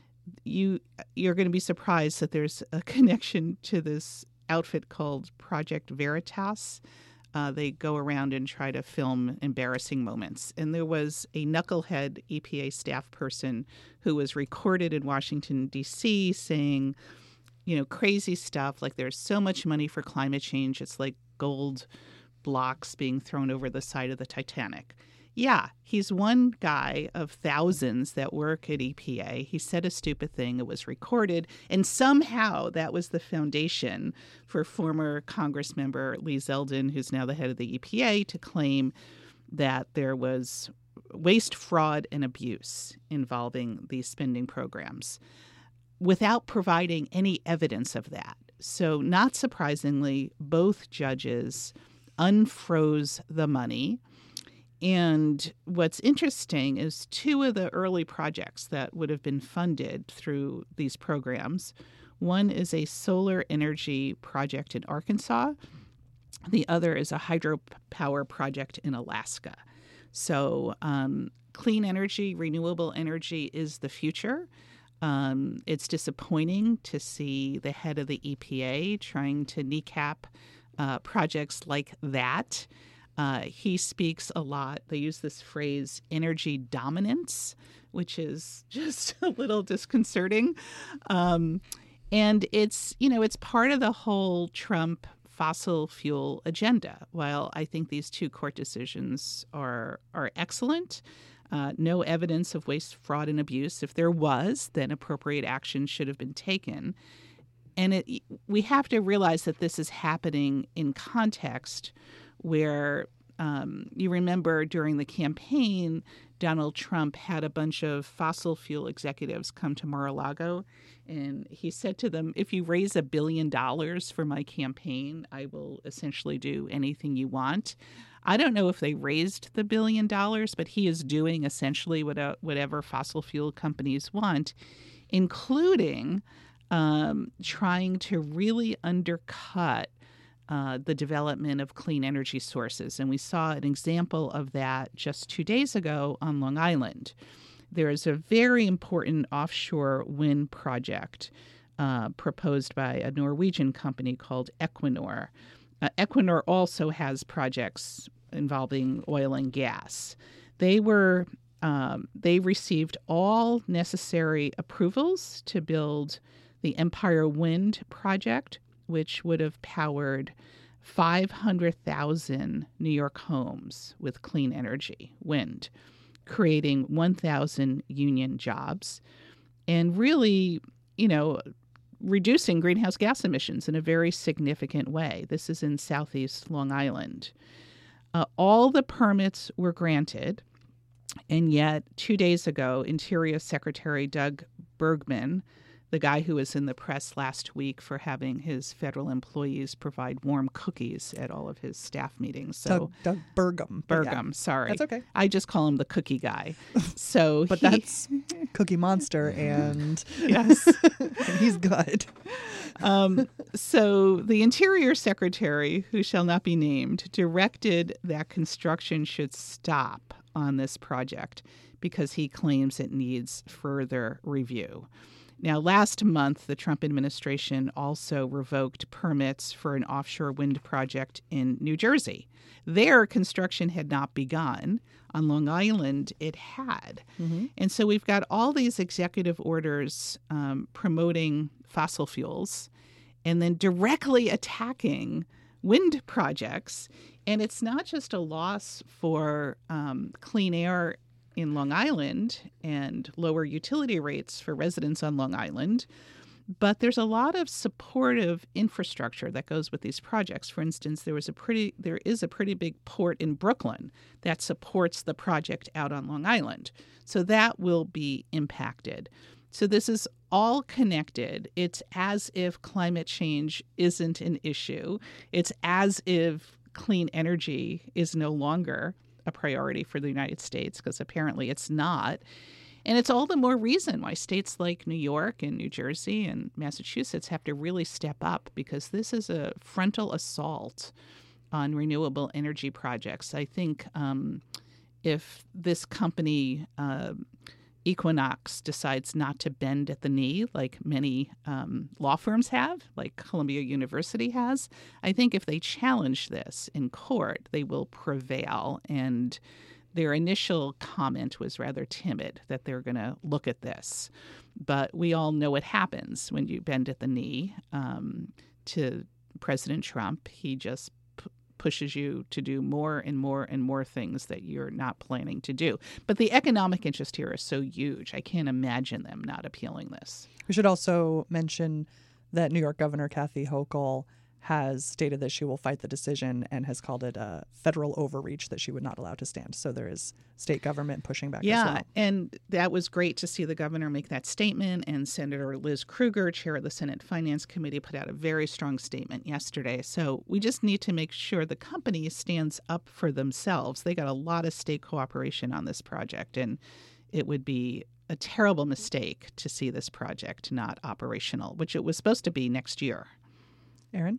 you, you're going to be surprised that there's a connection to this outfit called Project Veritas. Uh, they go around and try to film embarrassing moments. And there was a knucklehead E P A staff person who was recorded in Washington, D C saying, you know, crazy stuff like there's so much money for climate change. It's like gold blocks being thrown over the side of the Titanic. Yeah, he's one guy of thousands that work at E P A. He said a stupid thing. It was recorded. And somehow that was the foundation for former Congressmember Lee Zeldin, who's now the head of the E P A, to claim that there was waste, fraud, and abuse involving these spending programs, without providing any evidence of that. So not surprisingly, both judges unfroze the money. And what's interesting is two of the early projects that would have been funded through these programs. One is a solar energy project in Arkansas. The other is a hydropower project in Alaska. So um, clean energy, renewable energy is the future. Um, it's disappointing to see the head of the E P A trying to kneecap uh, projects like that. Uh, he speaks a lot. They use this phrase, energy dominance, which is just a little disconcerting. Um, and it's, you know, it's part of the whole Trump fossil fuel agenda. While I think these two court decisions are are excellent, Uh, no evidence of waste, fraud, and abuse. If there was, then appropriate action should have been taken. And it, we have to realize that this is happening in context where um, you remember during the campaign, Donald Trump had a bunch of fossil fuel executives come to Mar-a-Lago, and he said to them, if you raise a billion dollars for my campaign, I will essentially do anything you want. I don't know if they raised the billion dollars, but he is doing essentially what, whatever fossil fuel companies want, including um, trying to really undercut uh, the development of clean energy sources. And we saw an example of that just two days ago on Long Island. There is a very important offshore wind project uh, proposed by a Norwegian company called Equinor. Uh, Equinor also has projects involving oil and gas. They were um, they received all necessary approvals to build the Empire Wind project, which would have powered five hundred thousand New York homes with clean energy, wind, creating one thousand union jobs, and really, you know, reducing greenhouse gas emissions in a very significant way. This is in Southeast Long Island. Uh, all the permits were granted, and yet two days ago, Interior Secretary Doug Bergman, the guy who was in the press last week for having his federal employees provide warm cookies at all of his staff meetings. So Doug, Doug Burgum. but yeah, Bergum, sorry. That's okay. I just call him the cookie guy. So But he, that's Cookie Monster, and, yes. and he's good. Um, so the Interior Secretary, who shall not be named, directed that construction should stop on this project because he claims it needs further review. Now, last month, the Trump administration also revoked permits for an offshore wind project in New Jersey. There, construction had not begun. On Long Island, it had. Mm-hmm. And so we've got all these executive orders um, promoting fossil fuels and then directly attacking wind projects. And it's not just a loss for um, clean air in Long Island and lower utility rates for residents on Long Island, but there's a lot of supportive infrastructure that goes with these projects. For instance, there was a pretty there is a pretty big port in Brooklyn that supports the project out on Long Island. So that will be impacted. So this is all connected. It's as if climate change isn't an issue. It's as if clean energy is no longer a priority for the United States, because apparently it's not. And it's all the more reason why states like New York and New Jersey and Massachusetts have to really step up, because this is a frontal assault on renewable energy projects. I think um, if this company, uh, Equinox, decides not to bend at the knee like many um, law firms have, like Columbia University has, I think if they challenge this in court, they will prevail. And their initial comment was rather timid that they're going to look at this. But we all know what happens when you bend at the knee um, to President Trump. He just p- pushes you to do more and more and more things that you're not planning to do. But the economic interest here is so huge. I can't imagine them not appealing this. We should also mention that New York Governor Kathy Hochul has stated that she will fight the decision and has called it a federal overreach that she would not allow to stand. So there is state government pushing back yeah, as well. And that was great to see the governor make that statement. And Senator Liz Krueger, chair of the Senate Finance Committee, put out a very strong statement yesterday. So we just need to make sure the company stands up for themselves. They got a lot of state cooperation on this project, and it would be a terrible mistake to see this project not operational, which it was supposed to be next year. Aaron?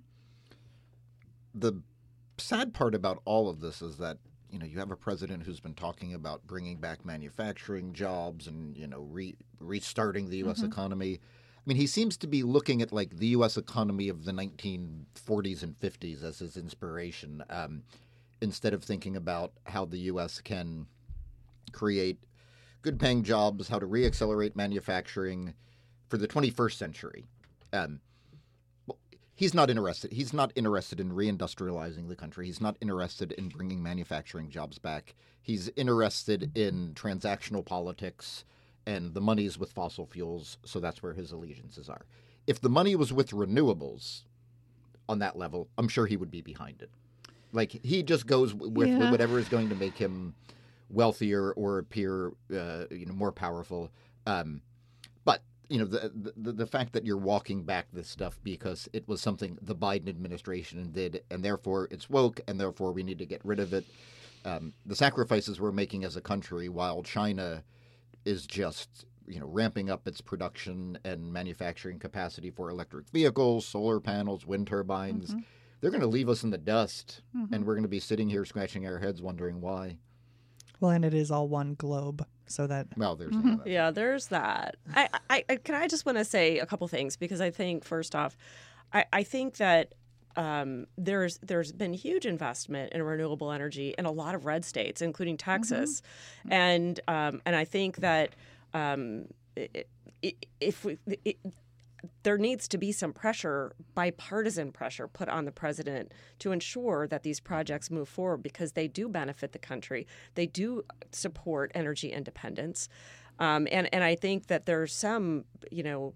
The sad part about all of this is that, you know, you have a president who's been talking about bringing back manufacturing jobs and, you know, re- restarting the U S mm-hmm. economy. I mean, he seems to be looking at, like, the U S economy of the nineteen forties and fifties as his inspiration, um, instead of thinking about how the U S can create good-paying jobs, how to reaccelerate manufacturing for the twenty-first century. Um He's not interested. He's not interested in reindustrializing the country. He's not interested in bringing manufacturing jobs back. He's interested in transactional politics and the money's with fossil fuels, so that's where his allegiances are. If the money was with renewables on that level, I'm sure he would be behind it. Like, he just goes with yeah. whatever is going to make him wealthier or appear uh, you know, more powerful. Um, but You know, the, the the fact that you're walking back this stuff because it was something the Biden administration did, and therefore it's woke, and therefore we need to get rid of it. Um, the sacrifices we're making as a country, while China is just you know, ramping up its production and manufacturing capacity for electric vehicles, solar panels, wind turbines. Mm-hmm. They're going to leave us in the dust, mm-hmm. and we're going to be sitting here scratching our heads wondering why. Well, and it is all one globe, so that... Well, there's mm-hmm. that. Yeah, there's that. I, I, I, can I just want to say a couple things, because I think, first off, I, I think that um, there's there's been huge investment in renewable energy in a lot of red states, including Texas. Mm-hmm. And um, and I think that um, it, it, if we... It, there needs to be some pressure, bipartisan pressure, put on the president to ensure that these projects move forward, because they do benefit the country. They do support energy independence. Um, and, and I think that there's some, you know,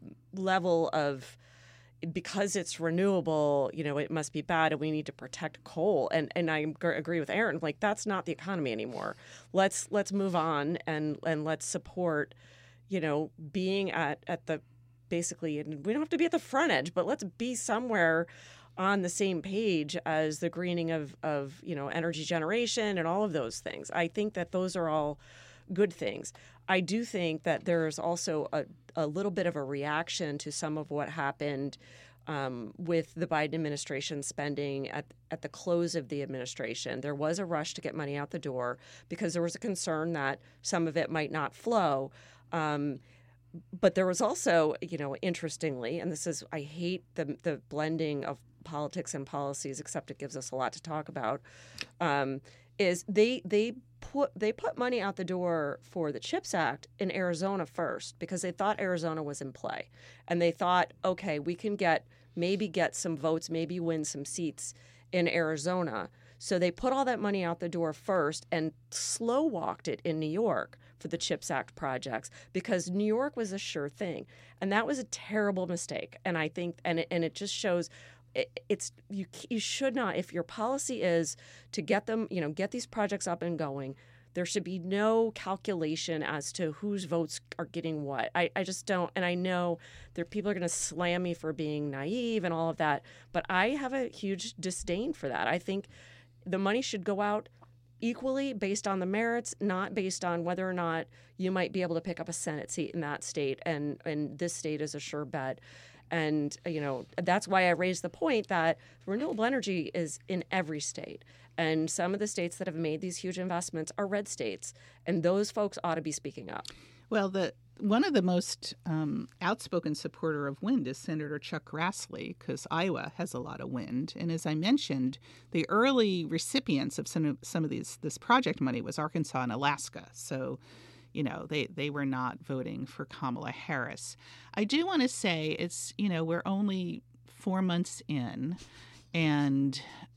level of, because it's renewable, you know, it must be bad and we need to protect coal. And and I agree with Aaron, like, that's not the economy anymore. Let's let's move on and, and let's support, you know, being at, at the basically, and we don't have to be at the front edge, but let's be somewhere on the same page as the greening of, of, you know, energy generation and all of those things. I think that those are all good things. I do think that there's also a, a little bit of a reaction to some of what happened um, with the Biden administration spending at, at the close of the administration. There was a rush to get money out the door because there was a concern that some of it might not flow. Um, But there was also, you know, interestingly, and this is, I hate the the blending of politics and policies, except it gives us a lot to talk about, um, is they they put they put money out the door for the CHIPS Act in Arizona first, because they thought Arizona was in play. And they thought, okay, we can get maybe get some votes, maybe win some seats in Arizona. So they put all that money out the door first and slow walked it in New York for the CHIPS Act projects, because New York was a sure thing. And that was a terrible mistake. And I think, and it, and it just shows it, it's, you, you should not, if your policy is to get them, you know, get these projects up and going, there should be no calculation as to whose votes are getting what. I, I just don't, and I know there people are going to slam me for being naive and all of that, but I have a huge disdain for that. I think the money should go out equally based on the merits, not based on whether or not you might be able to pick up a Senate seat in that state, and, and this state is a sure bet. And, you know, that's why I raised the point that renewable energy is in every state. And some of the states that have made these huge investments are red states, and those folks ought to be speaking up. Well, the one of the most um, outspoken supporter of wind is Senator Chuck Grassley, because Iowa has a lot of wind. And as I mentioned, the early recipients of some of, some of these this project money was Arkansas and Alaska. So, you know, they, they were not voting for Kamala Harris. I do want to say it's, you know, we're only four months in, and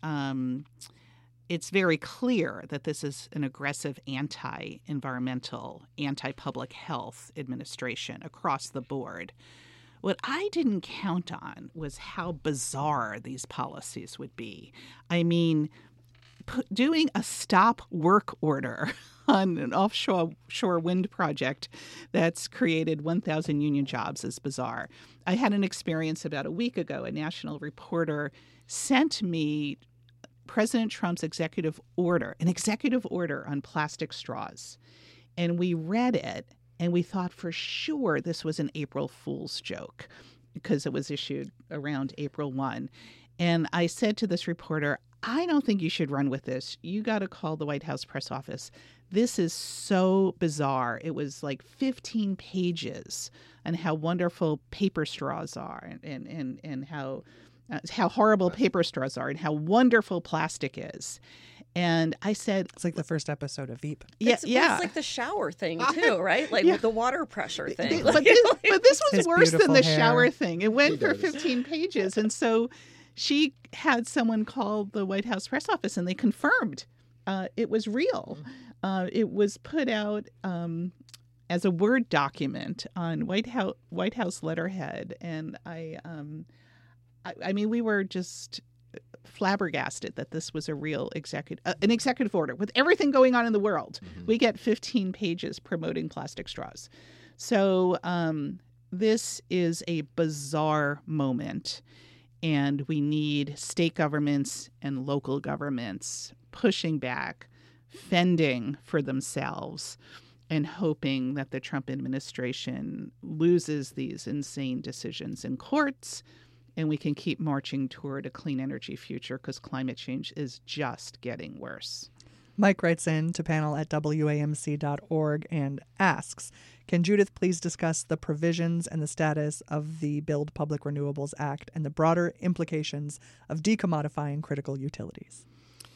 um, it's very clear that this is an aggressive anti-environmental, anti-public health administration across the board. What I didn't count on was how bizarre these policies would be. I mean, put, doing a stop work order on an offshore shore wind project that's created one thousand union jobs is bizarre. I had an experience about a week ago. A national reporter sent me President Trump's executive order, an executive order on plastic straws. And we read it, and we thought for sure this was an April Fool's joke, because it was issued around April first. And I said to this reporter, I don't think you should run with this. You got to call the White House press office. This is so bizarre. It was like fifteen pages on how wonderful paper straws are, and, and, and, and how... Uh, how horrible paper straws are and how wonderful plastic is. And I said... It's like the first episode of Veep. Yeah, it's, yeah. It's like the shower thing, too, right? Like yeah. with the water pressure thing. But this, but this was His worse than beautiful the hair. shower thing. It went He for does. fifteen pages. And so she had someone call the White House press office, and they confirmed uh, it was real. Uh, it was put out um, as a Word document on White House, White House letterhead. And I... Um, I mean, we were just flabbergasted that this was a real executive, uh, an executive order with everything going on in the world. Mm-hmm. We get fifteen pages promoting plastic straws. So um, this is a bizarre moment, and we need state governments and local governments pushing back, fending for themselves, and hoping that the Trump administration loses these insane decisions in courts and we can keep marching toward a clean energy future because climate change is just getting worse. Mike writes in to panel at W A M C dot org and asks, can Judith please discuss the provisions and the status of the Build Public Renewables Act and the broader implications of decommodifying critical utilities?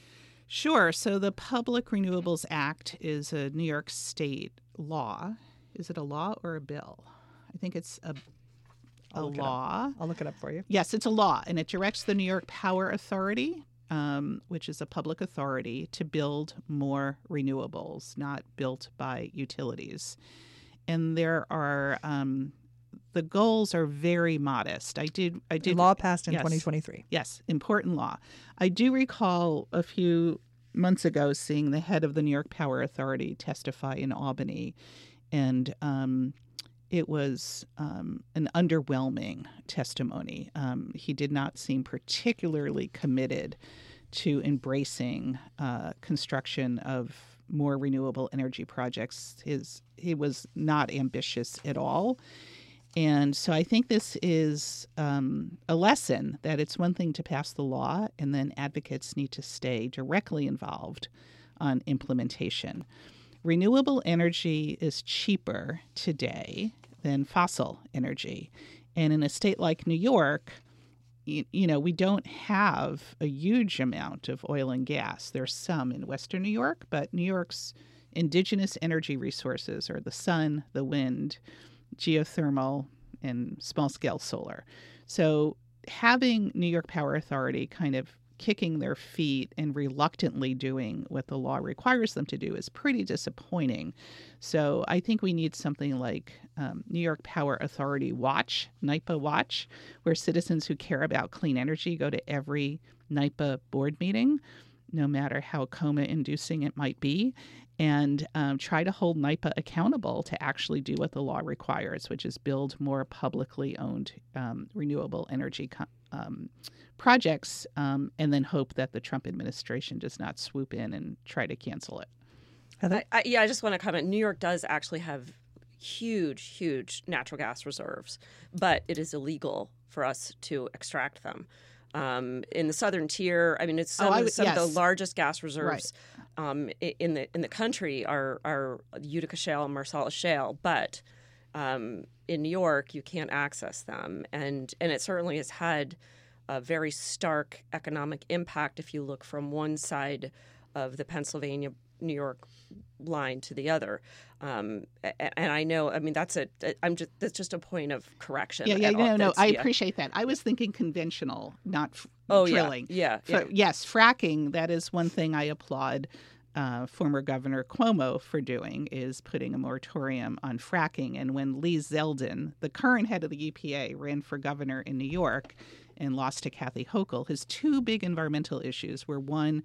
Sure. So the Public Renewables Act is a New York State law. Is it a law or a bill? I think it's a, a law. I'll look it up for you. Yes, it's a law, and it directs the New York Power Authority, um, which is a public authority, to build more renewables, not built by utilities. And there are um, the goals are very modest. I did. I did. The law passed in yes, twenty twenty-three. Yes, important law. I do recall a few months ago seeing the head of the New York Power Authority testify in Albany, and um, it was um, an underwhelming testimony. Um, he did not seem particularly committed to embracing uh, construction of more renewable energy projects. His he was not ambitious at all. And so I think this is um, a lesson that it's one thing to pass the law, and then advocates need to stay directly involved on implementation. Renewable energy is cheaper today than fossil energy. And in a state like New York, you, you know, we don't have a huge amount of oil and gas. There's some in Western New York, but New York's indigenous energy resources are the sun, the wind, geothermal, and small-scale solar. So having New York Power Authority kind of kicking their feet and reluctantly doing what the law requires them to do is pretty disappointing. So I think we need something like um, New York Power Authority Watch, NYPA Watch, where citizens who care about clean energy go to every NYPA board meeting, no matter how coma-inducing it might be, and um, try to hold NYPA accountable to actually do what the law requires, which is build more publicly owned um, renewable energy co- um, projects, um, and then hope that the Trump administration does not swoop in and try to cancel it. I, I, yeah, I just want to comment. New York does actually have huge, huge natural gas reserves, but it is illegal for us to extract them. Um, in the southern tier, I mean, it's some, oh, I, of, some yes. of the largest gas reserves right. um, in the in the country are are Utica Shale and Marcellus Shale, but um, in New York, you can't access them, and and it certainly has had a very stark economic impact if you look from one side of the Pennsylvania New York line to the other. Um, and I know, I mean, that's a, I'm just, that's just a point of correction. Yeah, yeah, no, no, I yeah. appreciate that. I was thinking conventional, not f- oh, drilling. Yeah, yeah, For, yeah. Yes, fracking, that is one thing I applaud uh, former Governor Cuomo for doing, is putting a moratorium on fracking. And when Lee Zeldin, the current head of the E P A, ran for governor in New York and lost to Kathy Hochul, his two big environmental issues were, one,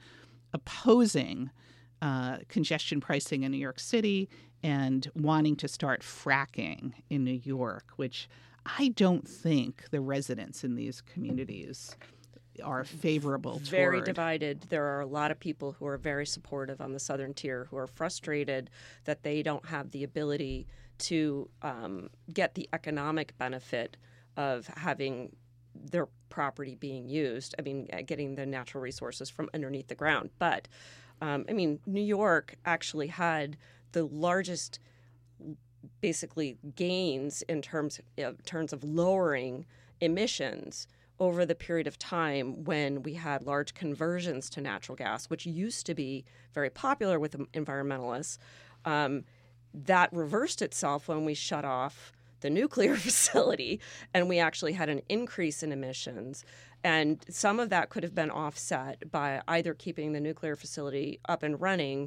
opposing uh, congestion pricing in New York City and wanting to start fracking in New York, which I don't think the residents in these communities are favorable toward. Very divided. There are a lot of people who are very supportive on the southern tier who are frustrated that they don't have the ability to um, get the economic benefit of having their property being used. I mean, getting the natural resources from underneath the ground. But, um, I mean, New York actually had the largest, basically, gains in terms in terms of lowering emissions over the period of time when we had large conversions to natural gas, which used to be very popular with environmentalists. Um, that reversed itself when we shut off the nuclear facility, and we actually had an increase in emissions. And some of that could have been offset by either keeping the nuclear facility up and running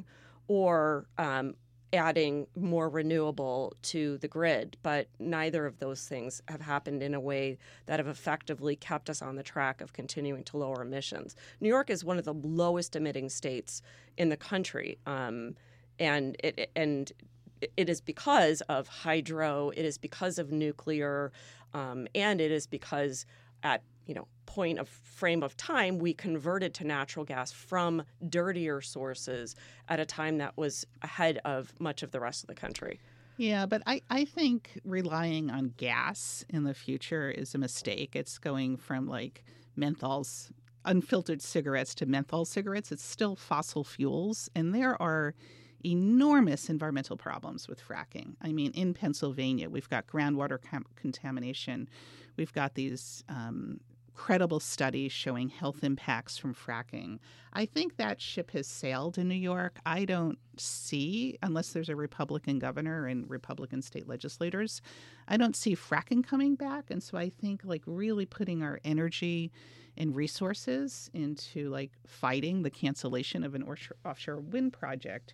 or um, adding more renewable to the grid. But neither of those things have happened in a way that have effectively kept us on the track of continuing to lower emissions. New York is one of the lowest emitting states in the country, um, and it and it is because of hydro, it is because of nuclear, um, and it is because at you know, point of frame of time, we converted to natural gas from dirtier sources at a time that was ahead of much of the rest of the country. Yeah, but I, I think relying on gas in the future is a mistake. It's going from like menthols, unfiltered cigarettes to menthol cigarettes. It's still fossil fuels. And there are enormous environmental problems with fracking. I mean, in Pennsylvania, we've got groundwater com- contamination. We've got these um, credible studies showing health impacts from fracking. I think that ship has sailed in New York. I don't see, unless there's a Republican governor and Republican state legislators, I don't see fracking coming back. And so I think like really putting our energy and resources into like fighting the cancellation of an offshore wind project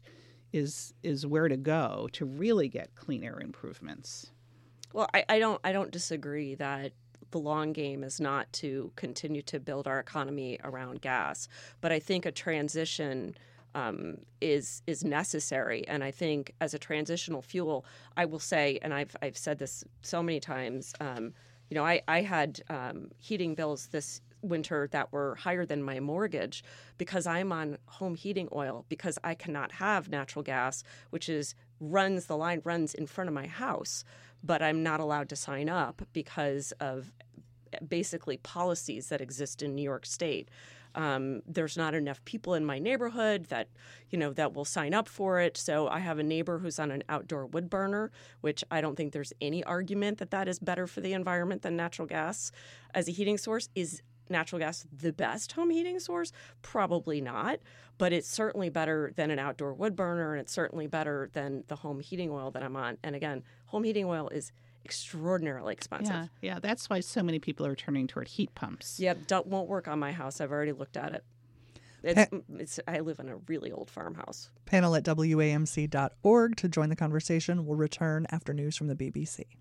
is is where to go to really get clean air improvements. Well, I, I don't I don't disagree that the long game is not to continue to build our economy around gas, but I think a transition um, is is necessary. And I think as a transitional fuel, I will say, and I've I've said this so many times, um, you know, I I had um, heating bills this winter that were higher than my mortgage because I'm on home heating oil, because I cannot have natural gas, which is runs the line runs in front of my house, but I'm not allowed to sign up because of basically policies that exist in New York State. Um, there's not enough people in my neighborhood that, you know, that will sign up for it. So I have a neighbor who's on an outdoor wood burner, which I don't think there's any argument that that is better for the environment than natural gas as a heating source. Is natural gas the best home heating source? Probably not, but it's certainly better than an outdoor wood burner, and it's certainly better than the home heating oil that I'm on. And again, home heating oil is extraordinarily expensive. Yeah, yeah, that's why so many people are turning toward heat pumps. Yeah, don't, won't work on my house. I've already looked at it. It's, it's, I live in a really old farmhouse. Panel at W A M C dot org to join the conversation. We'll return after news from the B B C.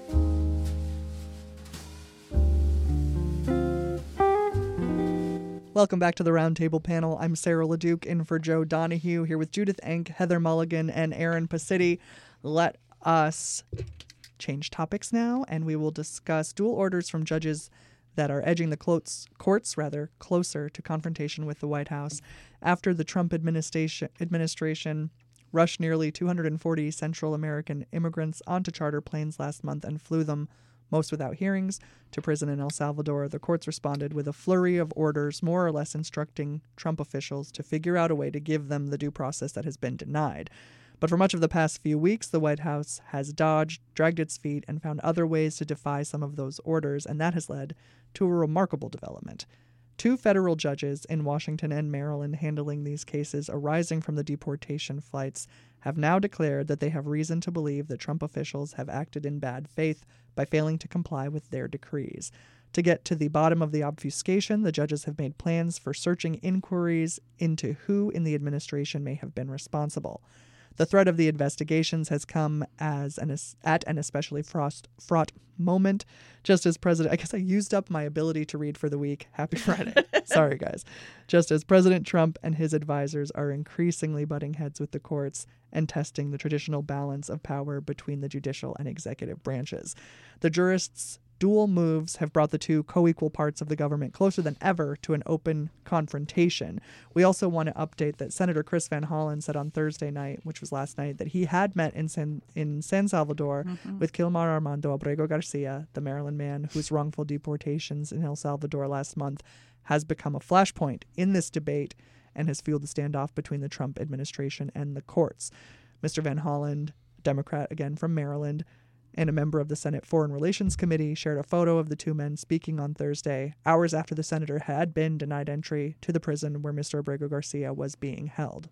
Welcome back to the Roundtable Panel. I'm Sarah LeDuc in for Joe Donahue, here with Judith Enck, Heather Mulligan, and Aaron Pacitti. Let us change topics now, and we will discuss dual orders from judges that are edging the close, courts rather closer to confrontation with the White House after the Trump administration, administration rushed nearly two hundred forty Central American immigrants onto charter planes last month and flew them, most without hearings, to prison in El Salvador. The courts responded with a flurry of orders, more or less instructing Trump officials to figure out a way to give them the due process that has been denied. But for much of the past few weeks, the White House has dodged, dragged its feet, and found other ways to defy some of those orders, and that has led to a remarkable development. Two federal judges in Washington and Maryland handling these cases arising from the deportation flights have now declared that they have reason to believe that Trump officials have acted in bad faith by failing to comply with their decrees. To get to the bottom of the obfuscation, the judges have made plans for searching inquiries into who in the administration may have been responsible. The threat of the investigations has come as an at an especially frost, fraught moment, just as President... I guess I used up my ability to read for the week. Happy Friday. Sorry, guys. Just as President Trump and his advisors are increasingly butting heads with the courts and testing the traditional balance of power between the judicial and executive branches. The jurists' dual moves have brought the two co-equal parts of the government closer than ever to an open confrontation. We also want to update that Senator Chris Van Hollen said on Thursday night, which was last night, that he had met in San, in San Salvador mm-hmm. with Kilmar Armando Abrego Garcia, the Maryland man whose wrongful deportations in El Salvador last month has become a flashpoint in this debate and has fueled the standoff between the Trump administration and the courts. Mister Van Hollen, Democrat again from Maryland, and a member of the Senate Foreign Relations Committee, shared a photo of the two men speaking on Thursday, hours after the senator had been denied entry to the prison where Mister Abrego Garcia was being held.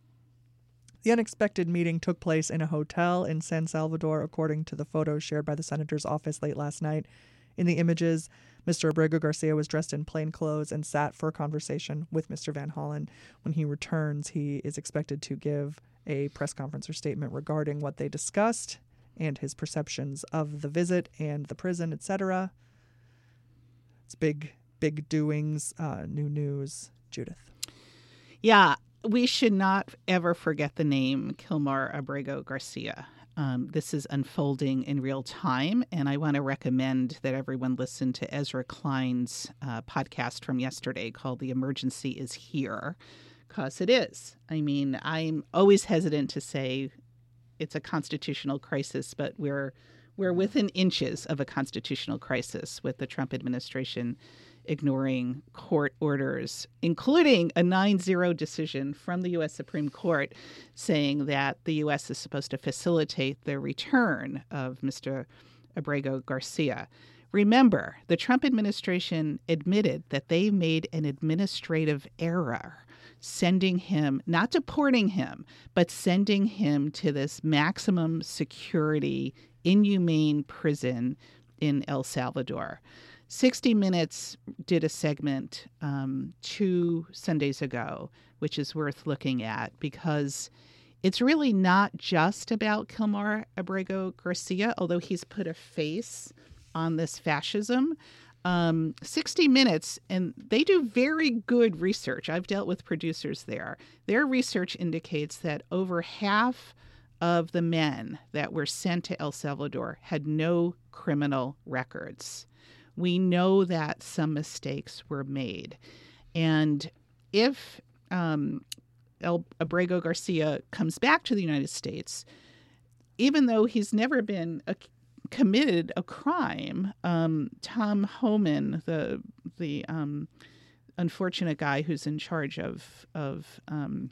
The unexpected meeting took place in a hotel in San Salvador, according to the photos shared by the senator's office late last night. In the images, Mister Abrego Garcia was dressed in plain clothes and sat for a conversation with Mister Van Hollen. When he returns, he is expected to give a press conference or statement regarding what they discussed and his perceptions of the visit and the prison, et cetera. It's big, big doings, uh, new news. Judith. Yeah, we should not ever forget the name Kilmar Abrego Garcia. Um, this is unfolding in real time, and I want to recommend that everyone listen to Ezra Klein's uh, podcast from yesterday called The Emergency is Here, because it is. I mean, I'm always hesitant to say it's a constitutional crisis, but we're we're within inches of a constitutional crisis with the Trump administration ignoring court orders, including a nine zero decision from the U S Supreme Court saying that the U S is supposed to facilitate the return of Mister Abrego Garcia. Remember, the Trump administration admitted that they made an administrative error, sending him, not deporting him, but sending him to this maximum security, inhumane prison in El Salvador. sixty minutes did a segment um, two Sundays ago, which is worth looking at because it's really not just about Kilmar Abrego Garcia, although he's put a face on this fascism. Um, sixty minutes, and they do very good research. I've dealt with producers there. Their research indicates that over half of the men that were sent to El Salvador had no criminal records. We know that some mistakes were made. And if um, El Abrego Garcia comes back to the United States, even though he's never been a, committed a crime, um, Tom Homan, the the um, unfortunate guy who's in charge of of um,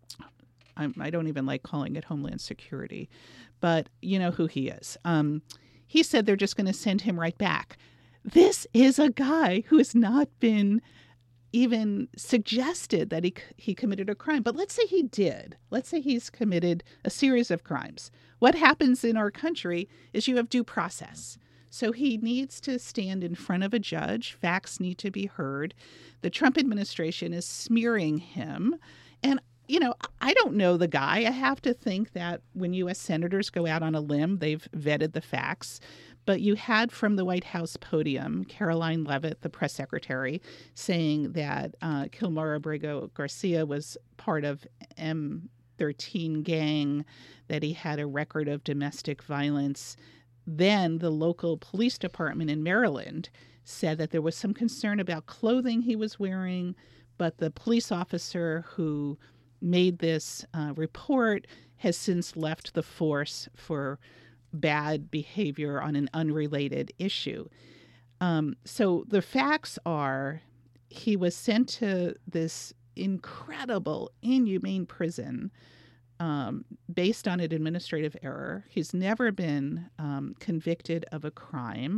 I, I don't even like calling it Homeland Security, but you know who he is. Um, he said they're just going to send him right back. This is a guy who has not been even suggested that he he committed a crime. But let's say he did. Let's say he's committed a series of crimes. What happens in our country is you have due process. So he needs to stand in front of a judge. Facts need to be heard. The Trump administration is smearing him. And, you know, I don't know the guy. I have to think that when U S senators go out on a limb, they've vetted the facts. But you had from the White House podium, Caroline Leavitt, the press secretary, saying that uh, Kilmar Abrego Garcia was part of M thirteen gang, that he had a record of domestic violence. Then the local police department in Maryland said that there was some concern about clothing he was wearing, but the police officer who made this uh, report has since left the force for bad behavior on an unrelated issue. Um, so the facts are he was sent to this incredible, inhumane prison um, based on an administrative error. He's never been um, convicted of a crime.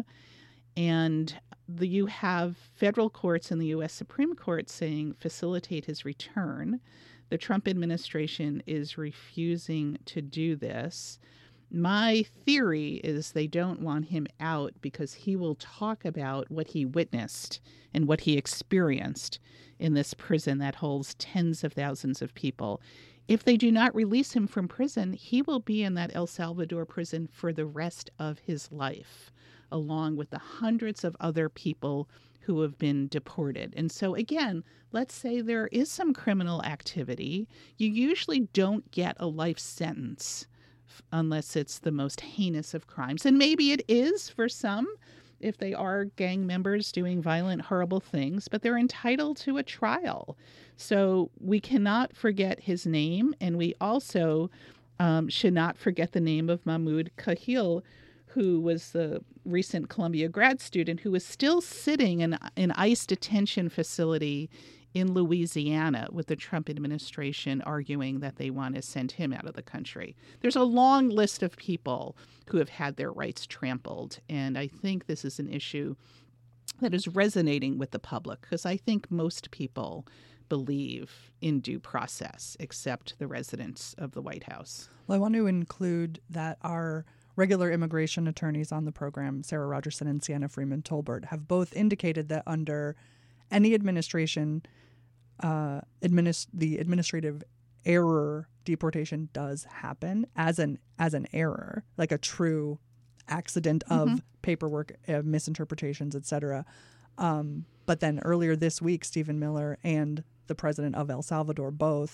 And the, you have federal courts and the U S Supreme Court saying facilitate his return. The Trump administration is refusing to do this. My theory is they don't want him out because he will talk about what he witnessed and what he experienced in this prison that holds tens of thousands of people. If they do not release him from prison, he will be in that El Salvador prison for the rest of his life, along with the hundreds of other people who have been deported. And so, again, let's say there is some criminal activity. You usually don't get a life sentence unless it's the most heinous of crimes. And maybe it is for some if they are gang members doing violent, horrible things, but they're entitled to a trial. So we cannot forget his name, and we also um, should not forget the name of Mahmoud Kahil, who was the recent Columbia grad student who was still sitting in an ICE detention facility in Louisiana with the Trump administration arguing that they want to send him out of the country. There's a long list of people who have had their rights trampled, and I think this is an issue that is resonating with the public because I think most people believe in due process, except the residents of the White House. Well, I want to include that our regular immigration attorneys on the program, Sarah Rogerson and Sienna Freeman Tolbert, have both indicated that under any administration, uh, administ- the administrative error deportation does happen as an as an error, like a true accident of mm-hmm. paperwork, uh, misinterpretations, et cetera. Um, but then earlier this week, Stephen Miller and the president of El Salvador both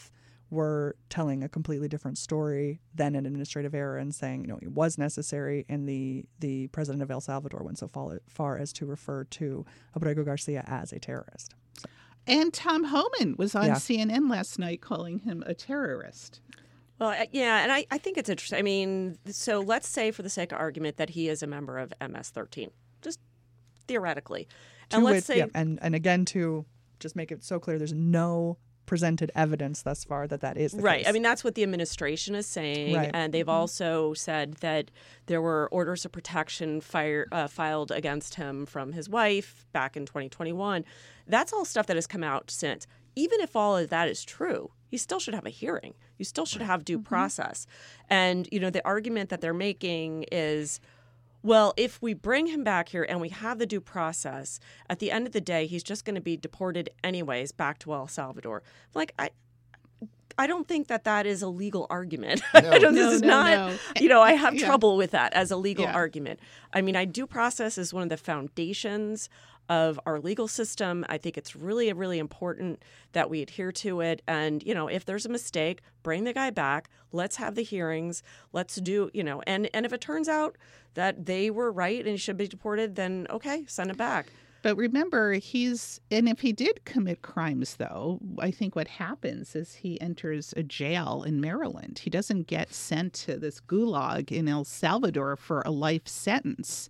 were telling a completely different story than an administrative error and saying, you know, it was necessary. And the, the president of El Salvador went so far, far as to refer to Abrego Garcia as a terrorist. So. And Tom Homan was on Yeah. C N N last night calling him a terrorist. Well, uh, yeah, and I, I think it's interesting. I mean, so let's say for the sake of argument that he is a member of M S thirteen, just theoretically. To And let's which- say yeah, and, and again, to just make it so clear, there's no presented evidence thus far that that is the right. case. I mean, that's what the administration is saying. Right. And they've also said that there were orders of protection fire, uh, filed against him from his wife back in twenty twenty-one. That's all stuff that has come out since. Even if all of that is true, you still should have a hearing. You still should have due process. And, you know, the argument that they're making is, well, if we bring him back here and we have the due process, at the end of the day, he's just going to be deported anyways back to El Salvador. Like, I I don't think that that is a legal argument. I don't, No, this is no, not, no. you know, I have Yeah. trouble with that as a legal Yeah. argument. I mean, I due process is one of the foundations of our legal system. I think it's really, really important that we adhere to it. And, you know, if there's a mistake, bring the guy back. Let's have the hearings. Let's do, you know, and, and if it turns out that they were right and he should be deported, then okay, send him back. But remember, he's, and if he did commit crimes, though, I think what happens is he enters a jail in Maryland. He doesn't get sent to this gulag in El Salvador for a life sentence.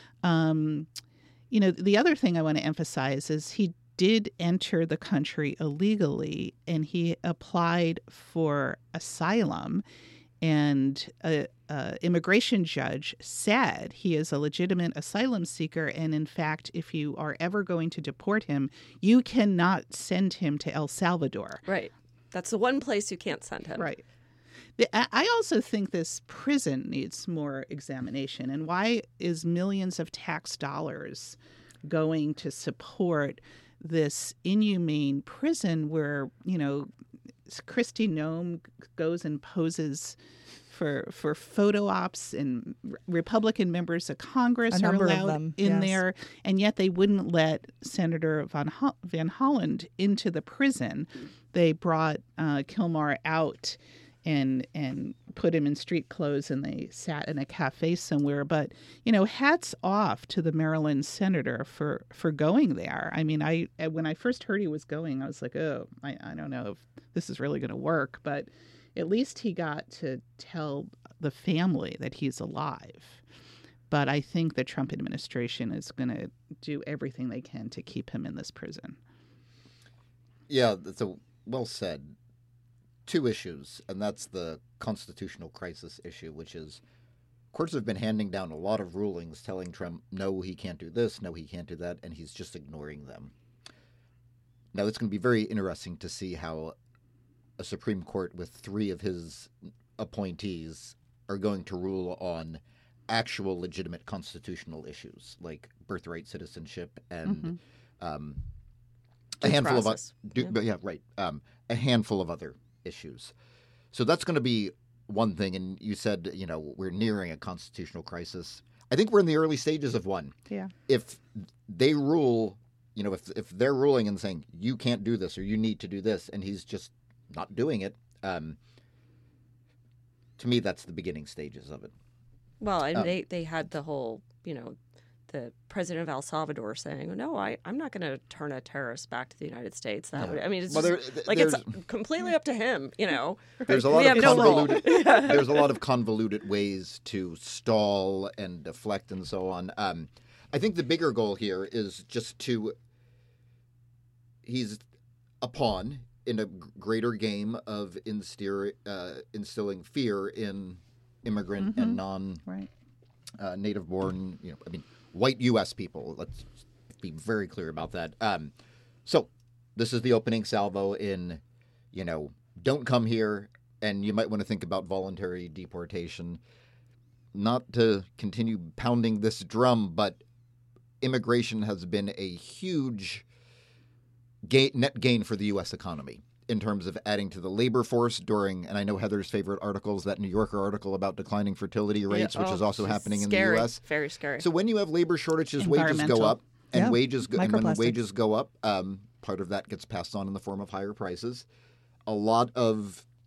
Um, you know, the other thing I want to emphasize is he did enter the country illegally, and he applied for asylum. And a, a immigration judge said he is a legitimate asylum seeker. And in fact, if you are ever going to deport him, you cannot send him to El Salvador. Right. That's the one place you can't send him. Right. The- I I also think this prison needs more examination. And why is millions of tax dollars going to support this inhumane prison where, you know, Kristi Noem goes and poses for for photo ops, and Republican members of Congress A are number of allowed them, in yes. there, and yet they wouldn't let Senator Van, Ho- Van Holland into the prison. They brought uh, Kilmar out and and put him in street clothes, and they sat in a cafe somewhere. But, you know, hats off to the Maryland senator for, for going there. I mean, I when I first heard he was going, I was like, oh, I, I don't know if this is really going to work. But at least he got to tell the family that he's alive. But I think the Trump administration is going to do everything they can to keep him in this prison. Yeah, that's a well said. Two issues, and that's the constitutional crisis issue, which is courts have been handing down a lot of rulings telling Trump, no, he can't do this, no, he can't do that, and he's just ignoring them. Now, it's going to be very interesting to see how a Supreme Court with three of his appointees are going to rule on actual legitimate constitutional issues like birthright citizenship and Mhm. um, a Due handful process. of do, Yeah. but yeah, right, um, a handful of other issues. So that's going to be one thing. And you said, you know, we're nearing a constitutional crisis. I think we're in the early stages of one. Yeah. If they rule, you know, if if they're ruling and saying you can't do this or you need to do this, and he's just not doing it, um, to me, that's the beginning stages of it. Well, and Um, they, they had the whole, you know, the president of El Salvador saying, no, I, I'm not going to turn a terrorist back to the United States. That Yeah. would, I mean, it's Well, just, there- like there's- it's completely up to him, you know. There's a We lot of have no role. convoluted. There's a lot of convoluted ways to stall and deflect and so on. Um, I think the bigger goal here is just to. He's a pawn in a g- greater game of insteer, uh, instilling fear in immigrant Mhm. and non Right. uh, native born. You know, I mean, white U S people. Let's be very clear about that. Um, so this is the opening salvo in, you know, don't come here, and you might want to think about voluntary deportation. Not to continue pounding this drum, but immigration has been a huge gain, net gain for the U S economy in terms of adding to the labor force during, and I know Heather's favorite article is that New Yorker article about declining fertility rates, Yeah, which oh, is also it's happening in scary. the U S. Very scary. So when you have labor shortages, wages go Environmental. up, and Yeah. wages go, and when Microplastics. wages go up, um, part of that gets passed on in the form of higher prices. A lot of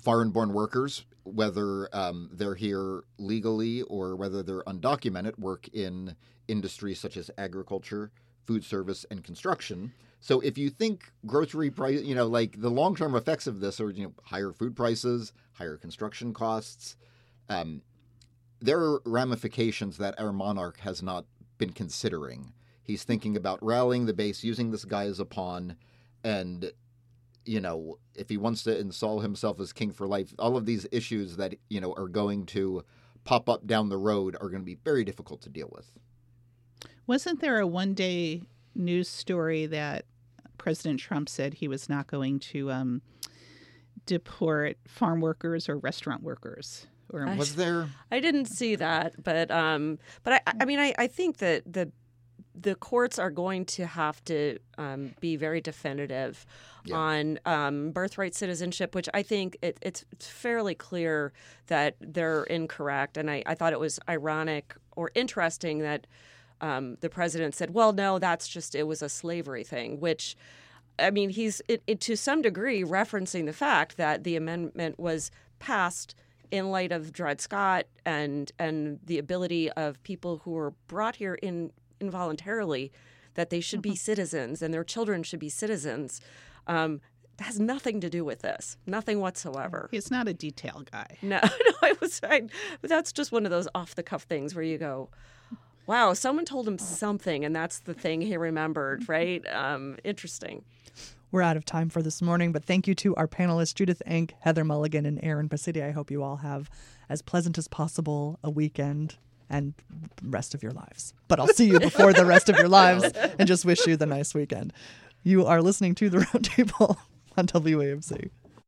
foreign-born workers, whether um, they're here legally or whether they're undocumented, work in industries such as agriculture, food service, and construction. So if you think grocery price, you know, like the long-term effects of this are, you know, higher food prices, higher construction costs, um, there are ramifications that our monarch has not been considering. He's thinking about rallying the base, using this guy as a pawn, and, you know, if he wants to install himself as king for life, all of these issues that, you know, are going to pop up down the road are going to be very difficult to deal with. Wasn't there a one-day news story that President Trump said he was not going to um, deport farm workers or restaurant workers? Or I- Was there? I didn't see that, but um, but I, I mean, I, I think that the the courts are going to have to um, be very definitive Yeah. on um, birthright citizenship, which I think it, it's it's fairly clear that they're incorrect. And I, I thought it was ironic or interesting that um, the president said, well, no, that's just, it was a slavery thing, which, I mean, he's it, it, to some degree referencing the fact that the amendment was passed in light of Dred Scott and and the ability of people who were brought here in involuntarily, that they should be citizens and their children should be citizens. Um, it has nothing to do with this, nothing whatsoever. He's not a detail guy. No, no, it was. I, that's just one of those off the cuff things where you go, "Wow, someone told him something, and that's the thing he remembered." Right? Um, interesting. We're out of time for this morning, but thank you to our panelists, Judith Enck, Heather Mulligan, and Aaron Pacitti. I hope you all have as pleasant as possible a weekend and rest of your lives. But I'll see you before the rest of your lives and just wish you the nice weekend. You are listening to The Roundtable on W A M C.